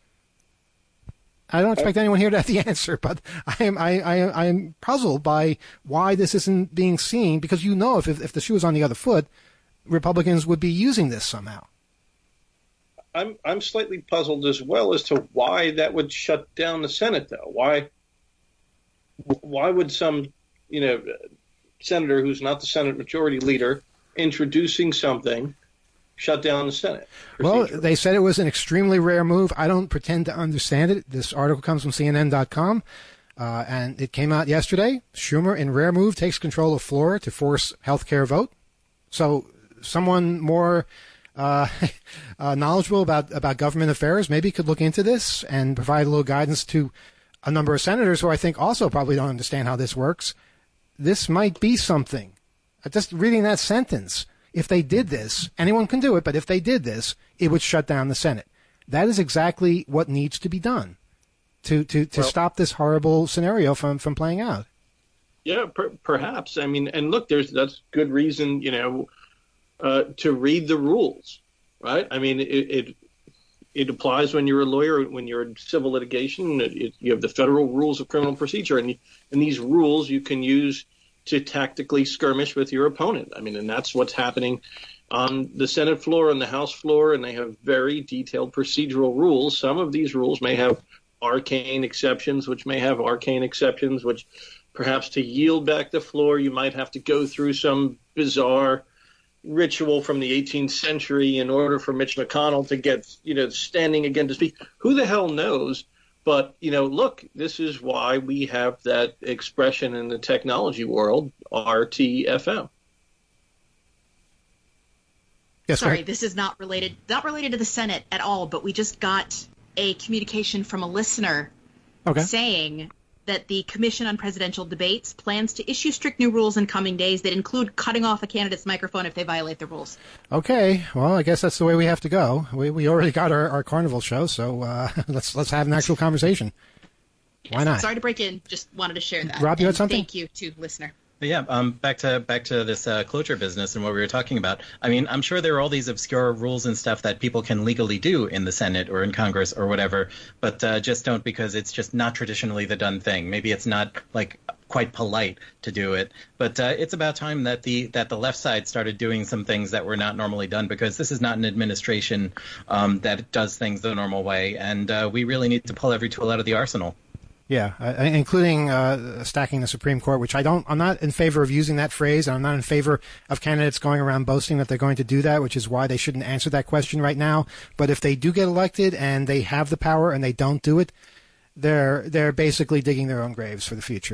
I don't expect anyone here to have the answer, but I am puzzled by why this isn't being seen, because if the shoe was on the other foot, Republicans would be using this somehow. I'm slightly puzzled as well as to why that would shut down the Senate, though. Why would some senator who's not the Senate Majority Leader introducing something shut down the Senate procedure? Well, they said it was an extremely rare move. I don't pretend to understand it. This article comes from CNN.com, and it came out yesterday. Schumer, in rare move, takes control of floor to force health care vote. So someone more knowledgeable about government affairs maybe could look into this and provide a little guidance to a number of senators who I think also probably don't understand how this works. This might be something. Just reading that sentence, if they did this, anyone can do it, but if they did this, it would shut down the Senate. That is exactly what needs to be done to stop this horrible scenario from playing out. Yeah, perhaps. I mean, and look, that's good reason, to read the rules, right? I mean, it applies when you're a lawyer, when you're in civil litigation. You have the federal rules of criminal procedure, and these rules you can use to tactically skirmish with your opponent. I mean, and that's what's happening on the Senate floor and the House floor, and they have very detailed procedural rules. Some of these rules may have arcane exceptions, which perhaps to yield back the floor, you might have to go through some bizarre ritual from the 18th century in order for Mitch McConnell to get, standing again to speak. Who the hell knows? But, look, this is why we have that expression in the technology world, RTFM. Yes, sorry, this is not related to the Senate at all, but we just got a communication from a listener saying that the Commission on Presidential Debates plans to issue strict new rules in coming days that include cutting off a candidate's microphone if they violate the rules. Okay, well, I guess that's the way we have to go. We already got our carnival show, so let's have an actual conversation. Why not? Sorry to break in, just wanted to share that. Rob, you had something? Thank you to listener. Yeah, back to this cloture business and what we were talking about. I mean, I'm sure there are all these obscure rules and stuff that people can legally do in the Senate or in Congress or whatever, but just don't, because it's just not traditionally the done thing. Maybe it's not quite polite to do it, but it's about time that the left side started doing some things that were not normally done, because this is not an administration that does things the normal way, and we really need to pull every tool out of the arsenal. Yeah, including stacking the Supreme Court, which I'm not in favor of using that phrase, and I'm not in favor of candidates going around boasting that they're going to do that, which is why they shouldn't answer that question right now. But if they do get elected and they have the power and they don't do it, they're basically digging their own graves for the future.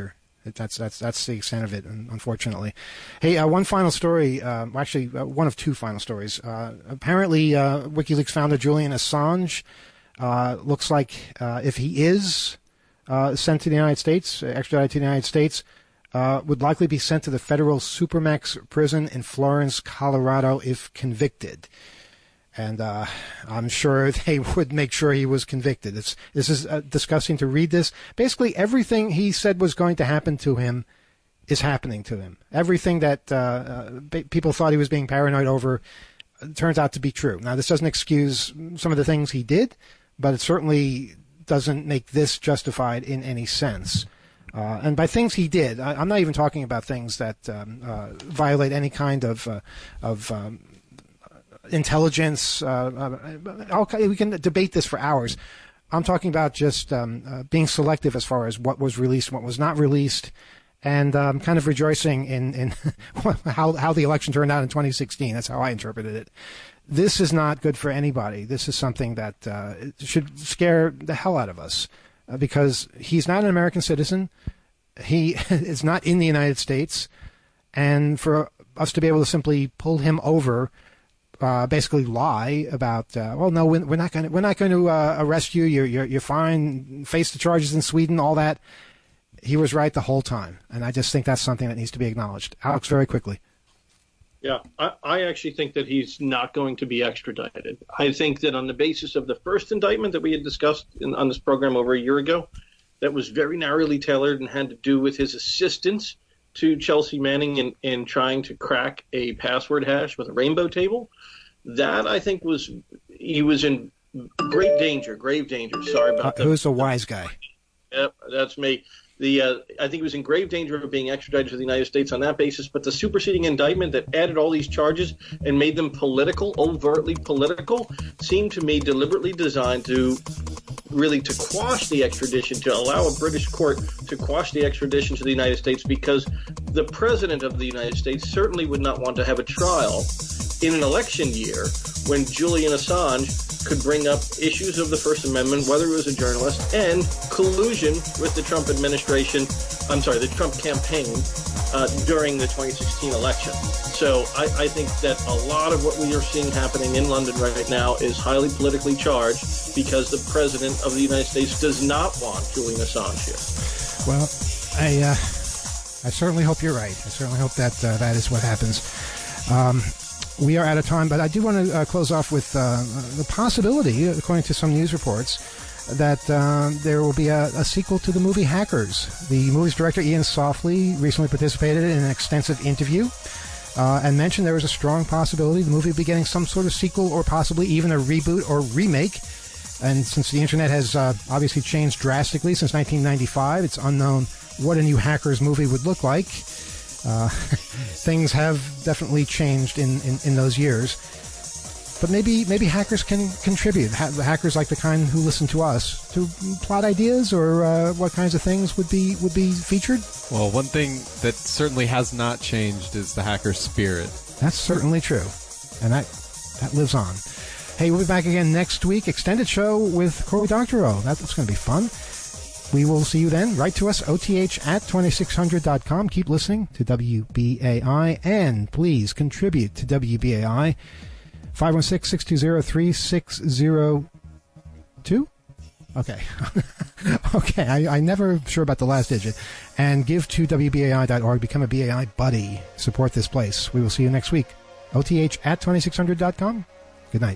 That's the extent of it, unfortunately. Hey, one final story. One of two final stories. Apparently, WikiLeaks founder Julian Assange looks like if he is sent to the United States, extradited to the United States, would likely be sent to the federal Supermax prison in Florence, Colorado, if convicted. And I'm sure they would make sure he was convicted. This is disgusting to read this. Basically, everything he said was going to happen to him is happening to him. Everything that people thought he was being paranoid over turns out to be true. Now, this doesn't excuse some of the things he did, but it certainly doesn't make this justified in any sense. And by things he did, I'm not even talking about things that violate any kind of intelligence. We can debate this for hours. I'm talking about just being selective as far as what was released, what was not released, and kind of rejoicing in how the election turned out in 2016. That's how I interpreted it. This is not good for anybody. This is something that should scare the hell out of us because he's not an American citizen. He is not in the United States. And for us to be able to simply pull him over, basically lie about, no, we're not going to arrest you. You're fine. Face the charges in Sweden, all that. He was right the whole time, and I just think that's something that needs to be acknowledged. Alex, very quickly. Yeah, I actually think that he's not going to be extradited. I think that on the basis of the first indictment that we had discussed on this program over a year ago, that was very narrowly tailored and had to do with his assistance to Chelsea Manning in trying to crack a password hash with a rainbow table. That, I think, he was in grave danger. Sorry about that. Who's the wise guy? Yep, that's me. I think he was in grave danger of being extradited to the United States on that basis, but the superseding indictment that added all these charges and made them political, overtly political, seemed to me deliberately designed to quash the extradition, to allow a British court to quash the extradition to the United States, because the president of the United States certainly would not want to have a trial in an election year when Julian Assange could bring up issues of the First Amendment, whether he was a journalist, and collusion with the Trump administration, the Trump campaign during the 2016 election. So I think that a lot of what we are seeing happening in London right now is highly politically charged because the president of the United States does not want Julian Assange here. Well, I certainly hope you're right. I certainly hope that that is what happens. We are out of time, but I do want to close off with the possibility, according to some news reports, that there will be a sequel to the movie Hackers. The movie's director, Ian Softly, recently participated in an extensive interview and mentioned there was a strong possibility the movie will be getting some sort of sequel or possibly even a reboot or remake. And since the internet has obviously changed drastically since 1995, it's unknown what a new Hackers movie would look like. Things have definitely changed in those years, but maybe hackers can contribute. Hackers like the kind who listen to us to plot ideas or what kinds of things would be featured. Well, one thing that certainly has not changed is the hacker spirit. That's certainly true, and that lives on. Hey, we'll be back again next week. Extended show with Cory Doctorow. That's going to be fun. We will see you then. Write to us, oth@2600.com. Keep listening to WBAI, and please contribute to WBAI. 516-620-3602? Okay. Okay, I'm never sure about the last digit. And give to WBAI.org. Become a BAI buddy. Support this place. We will see you next week. oth@2600.com. Good night.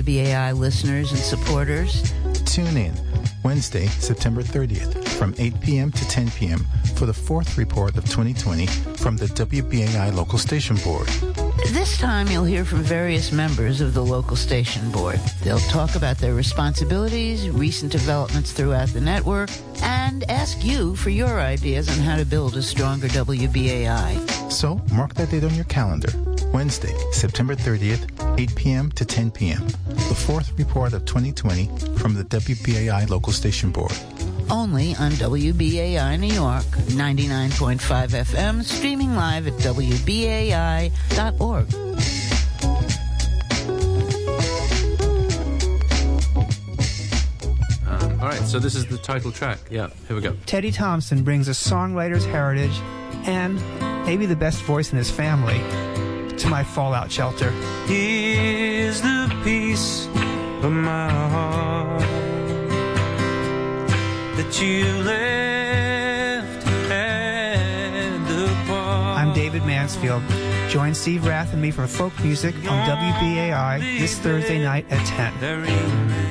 WBAI listeners and supporters. Tune in Wednesday, September 30th from 8 p.m. to 10 p.m. for the fourth report of 2020 from the WBAI local station board. This time you'll hear from various members of the local station board. They'll talk about their responsibilities, recent developments throughout the network, and ask you for your ideas on how to build a stronger WBAI. So mark that date on your calendar. Wednesday, September 30th, 8 p.m. to 10 p.m. The fourth report of 2020 from the WBAI local station board. Only on WBAI New York, 99.5 FM, streaming live at WBAI.org. All right, so this is the title track. Yeah, here we go. Teddy Thompson brings a songwriter's heritage and maybe the best voice in his family to my fallout shelter. Here's the piece of my heart that you left at the park. I'm David Mansfield. Join Steve Rath and me for folk music on WBAI this Thursday night at 10.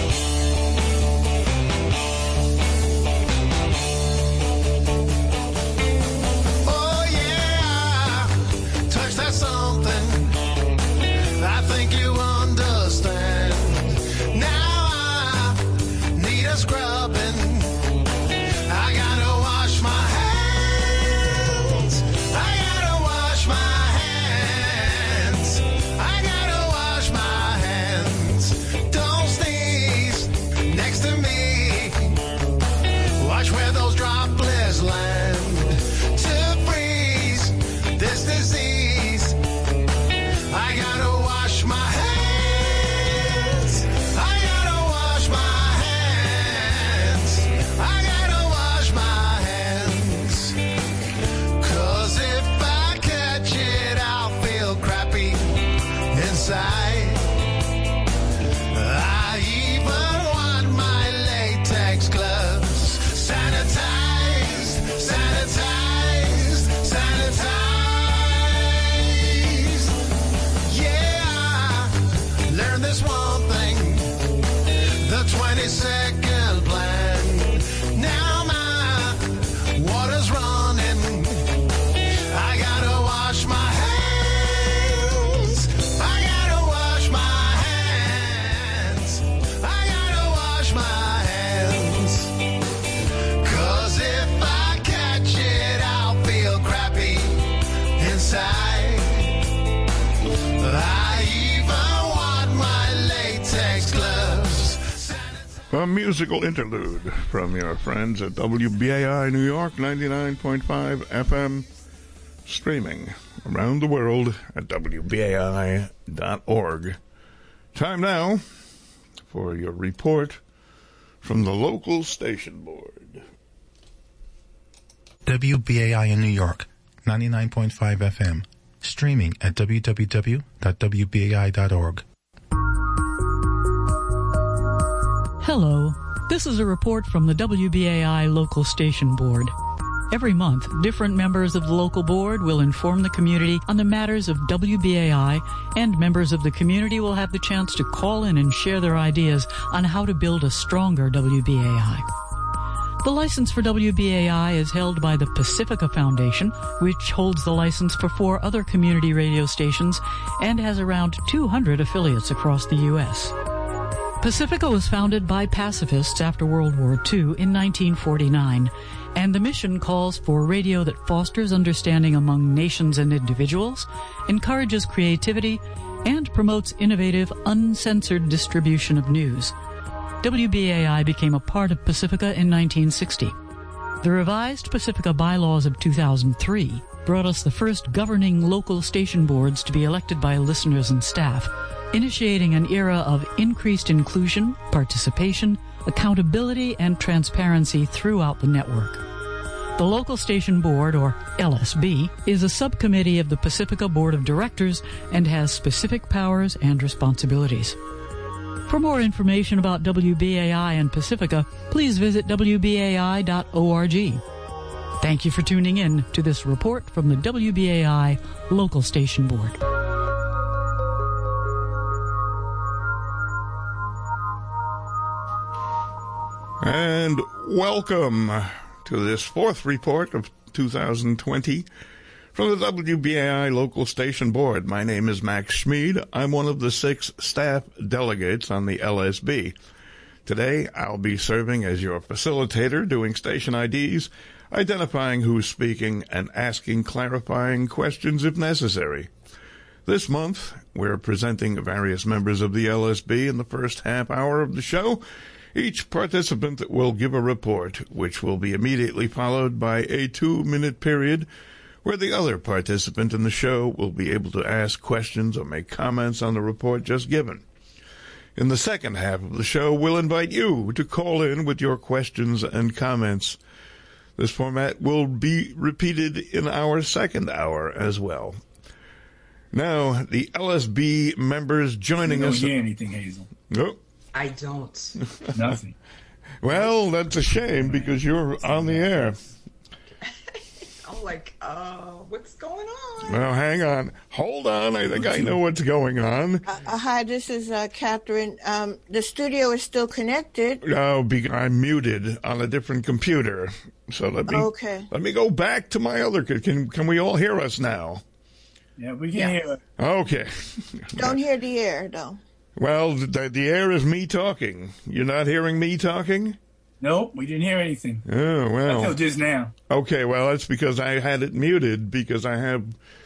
A musical interlude from your friends at WBAI New York 99.5 FM, streaming around the world at WBAI.org. Time now for your report from the local station board. WBAI in New York 99.5 FM, streaming at www.wbai.org. Hello, this is a report from the WBAI local station board. Every month, different members of the local board will inform the community on the matters of WBAI, and members of the community will have the chance to call in and share their ideas on how to build a stronger WBAI. The license for WBAI is held by the Pacifica Foundation, which holds the license for 4 other community radio stations and has around 200 affiliates across the U.S. Pacifica was founded by pacifists after World War II in 1949, and the mission calls for radio that fosters understanding among nations and individuals, encourages creativity, and promotes innovative, uncensored distribution of news. WBAI became a part of Pacifica in 1960. The revised Pacifica bylaws of 2003 brought us the first governing local station boards to be elected by listeners and staff, initiating an era of increased inclusion, participation, accountability, and transparency throughout the network. The Local Station Board, or LSB, is a subcommittee of the Pacifica Board of Directors and has specific powers and responsibilities. For more information about WBAI and Pacifica, please visit WBAI.org. Thank you for tuning in to this report from the WBAI Local Station Board. And welcome to this fourth report of 2020 from the WBAI Local Station Board. My name is Max Schmid. I'm one of the 6 staff delegates on the LSB. Today, I'll be serving as your facilitator, doing station IDs, identifying who's speaking, and asking clarifying questions if necessary. This month, we're presenting various members of the LSB in the first half hour of the show. Each participant will give a report, which will be immediately followed by a 2-minute period where the other participant in the show will be able to ask questions or make comments on the report just given. In the second half of the show, we'll invite you to call in with your questions and comments. This format will be repeated in our second hour as well. Now, the LSB members joining us... You don't hear anything, Hazel. No. I don't. Nothing. Well, that's a shame because you're on the air. I'm like, what's going on? Well, hang on. Hold on. I think I know what's going on. Hi, this is Catherine. The studio is still connected. No, I'm muted on a different computer. So let me go back to my other... Can we all hear us now? Yeah, we can hear it. Okay. Don't hear the air, though. Well, the air is me talking. You're not hearing me talking? Nope, we didn't hear anything. Oh, well. Until just now. Okay, well, that's because I had it muted because I have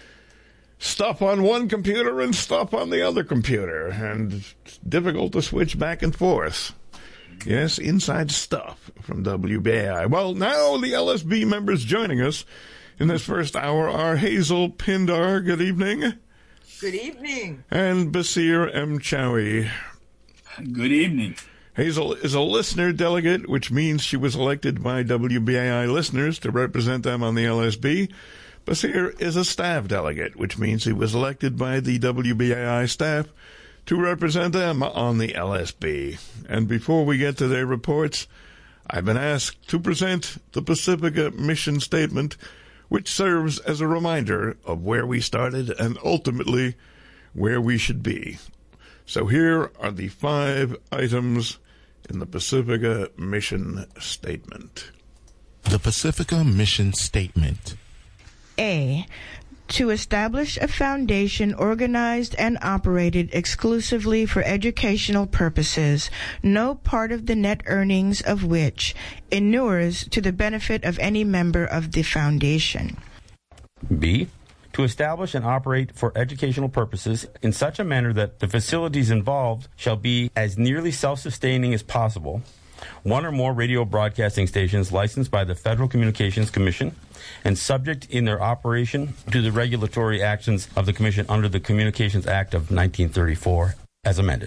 stuff on one computer and stuff on the other computer, and it's difficult to switch back and forth. Yes, inside stuff from WBAI. Well, now the LSB members joining us in this first hour are Hazel Pindar. Good evening. Good evening. And Basir M. Chowie. Good evening. Hazel is a listener delegate, which means she was elected by WBAI listeners to represent them on the LSB. Basir is a staff delegate, which means he was elected by the WBAI staff to represent them on the LSB. And before we get to their reports, I've been asked to present the Pacifica mission statement, which serves as a reminder of where we started and ultimately where we should be. So here are the 5 items in the Pacifica mission statement. The Pacifica mission statement. A. To establish a foundation organized and operated exclusively for educational purposes, no part of the net earnings of which inures to the benefit of any member of the foundation. B. To establish and operate for educational purposes in such a manner that the facilities involved shall be as nearly self-sustaining as possible. 1 or more radio broadcasting stations licensed by the Federal Communications Commission and subject in their operation to the regulatory actions of the Commission under the Communications Act of 1934, as amended.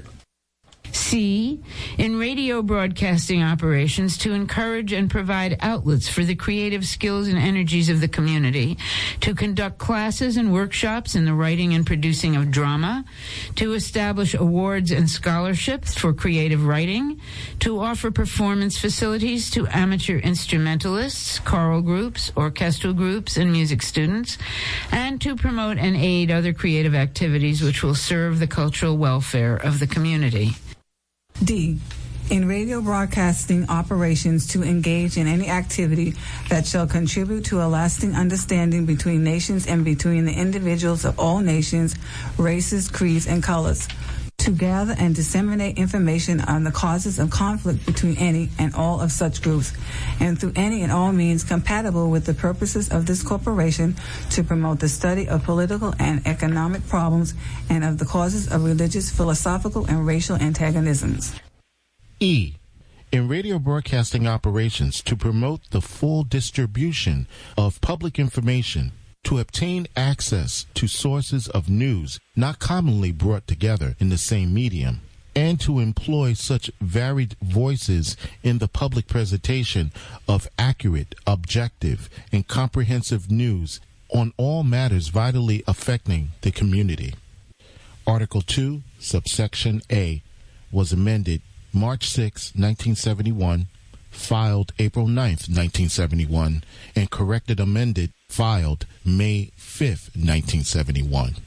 C, in radio broadcasting operations to encourage and provide outlets for the creative skills and energies of the community, to conduct classes and workshops in the writing and producing of drama, to establish awards and scholarships for creative writing, to offer performance facilities to amateur instrumentalists, choral groups, orchestral groups, and music students, and to promote and aid other creative activities which will serve the cultural welfare of the community. D. In radio broadcasting operations to engage in any activity that shall contribute to a lasting understanding between nations and between the individuals of all nations, races, creeds, and colors. To gather and disseminate information on the causes of conflict between any and all of such groups, and through any and all means compatible with the purposes of this corporation, to promote the study of political and economic problems and of the causes of religious, philosophical, and racial antagonisms. E. In radio broadcasting operations to promote the full distribution of public information, to obtain access to sources of news not commonly brought together in the same medium, and to employ such varied voices in the public presentation of accurate, objective, and comprehensive news on all matters vitally affecting the community. Article 2, subsection A, was amended March 6, 1971, filed April 9, 1971, and corrected amended filed May 5th, 1971.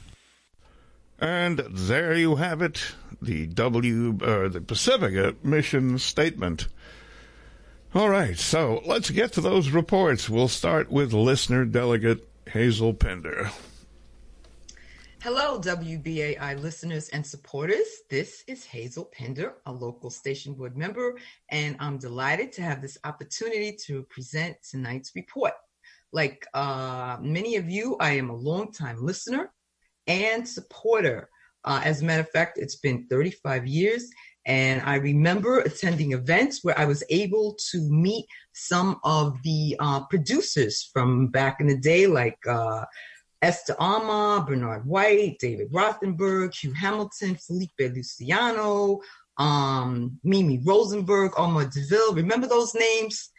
And there you have it, the Pacifica mission statement. All right, so let's get to those reports. We'll start with listener delegate Hazel Pender. Hello, WBAI listeners and supporters. This is Hazel Pender, a local station board member, and I'm delighted to have this opportunity to present tonight's report. Like many of you, I am a longtime listener and supporter. As a matter of fact, it's been 35 years, and I remember attending events where I was able to meet some of the producers from back in the day, like Esther Alma, Bernard White, David Rothenberg, Hugh Hamilton, Felipe Luciano, Mimi Rosenberg, Omar DeVille. Remember those names?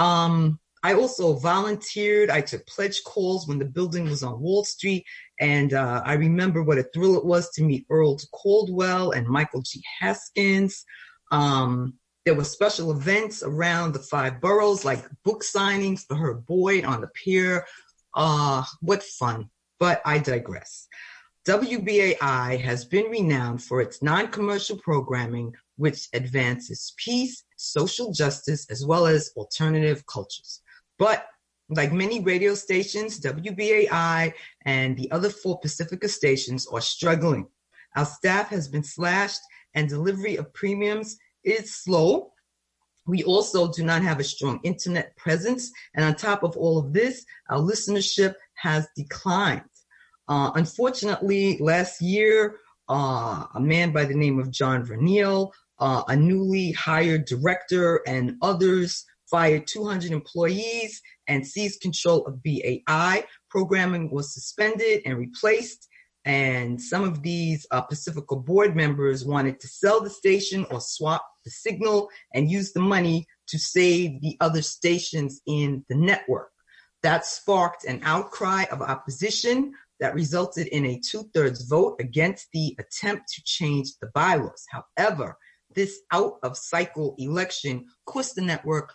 I also volunteered. I took pledge calls when the building was on Wall Street. And I remember what a thrill it was to meet Earl Caldwell and Michael G. Haskins. There were special events around the 5 boroughs, like book signings for Herb Boyd on the pier. What fun. But I digress. WBAI has been renowned for its non-commercial programming, which advances peace, social justice, as well as alternative cultures. But like many radio stations, WBAI and the other 4 Pacifica stations are struggling. Our staff has been slashed and delivery of premiums is slow. We also do not have a strong internet presence. And on top of all of this, our listenership has declined. Unfortunately, last year, a man by the name of John Verneal, a newly hired director, and others fired 200 employees and seized control of BAI. Programming was suspended and replaced. And some of these Pacifica board members wanted to sell the station or swap the signal and use the money to save the other stations in the network. That sparked an outcry of opposition that resulted in a 2/3 vote against the attempt to change the bylaws. However, this out-of-cycle election cost the network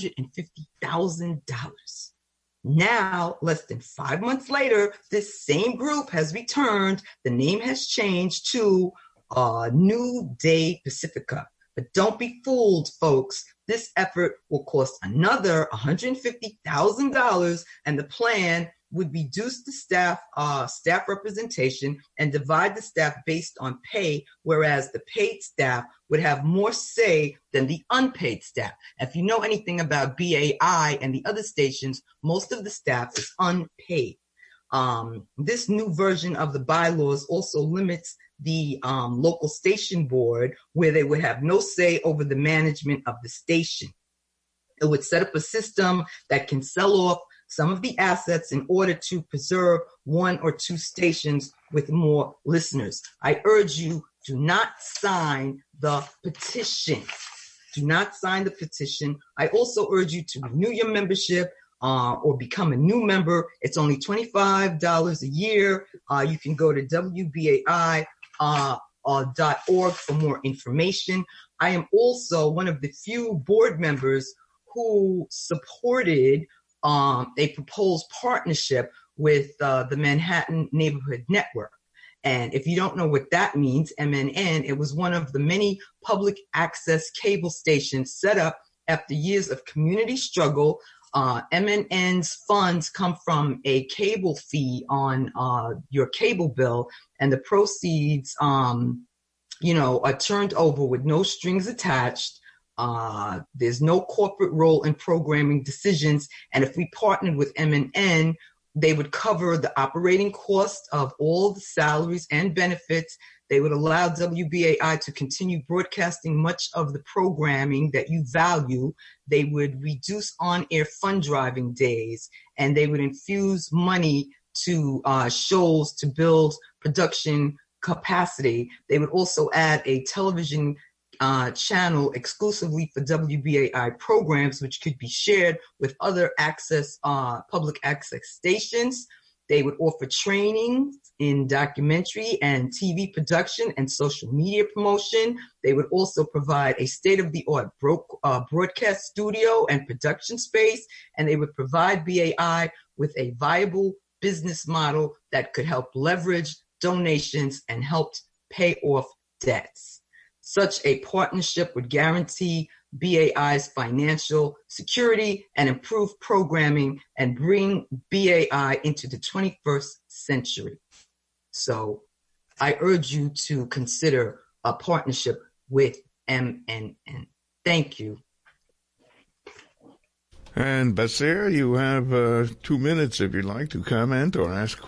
$150,000. Now, less than 5 months later, this same group has returned. The name has changed to New Day Pacifica. But don't be fooled, folks. This effort will cost another $150,000, and the plan would reduce the staff representation and divide the staff based on pay, whereas the paid staff would have more say than the unpaid staff. If you know anything about BAI and the other stations, most of the staff is unpaid. This new version of the bylaws also limits the local station board, where they would have no say over the management of the station. It would set up a system that can sell off some of the assets in order to preserve 1 or 2 stations with more listeners. I urge you, do not sign the petition. Do not sign the petition. I also urge you to renew your membership or become a new member. It's only $25 a year. You can go to WBAI.org for more information. I am also one of the few board members who supported a proposed partnership with the Manhattan Neighborhood Network. And if you don't know what that means, MNN, it was one of the many public access cable stations set up after years of community struggle. MNN's funds come from a cable fee on your cable bill, and the proceeds, are turned over with no strings attached. There's no corporate role in programming decisions. And if we partnered with MNN, they would cover the operating cost of all the salaries and benefits. They would allow WBAI to continue broadcasting much of the programming that you value. They would reduce on-air fund driving days, and they would infuse money to shows to build production capacity. They would also add a television channel exclusively for WBAI programs, which could be shared with other public access stations. They would offer training in documentary and TV production and social media promotion. They would also provide a state-of-the-art broadcast studio and production space, and they would provide BAI with a viable business model that could help leverage donations and help pay off debts. Such a partnership would guarantee BAI's financial security and improve programming and bring BAI into the 21st century. So I urge you to consider a partnership with MNN. Thank you. And Basir, you have 2 minutes if you'd like to comment or ask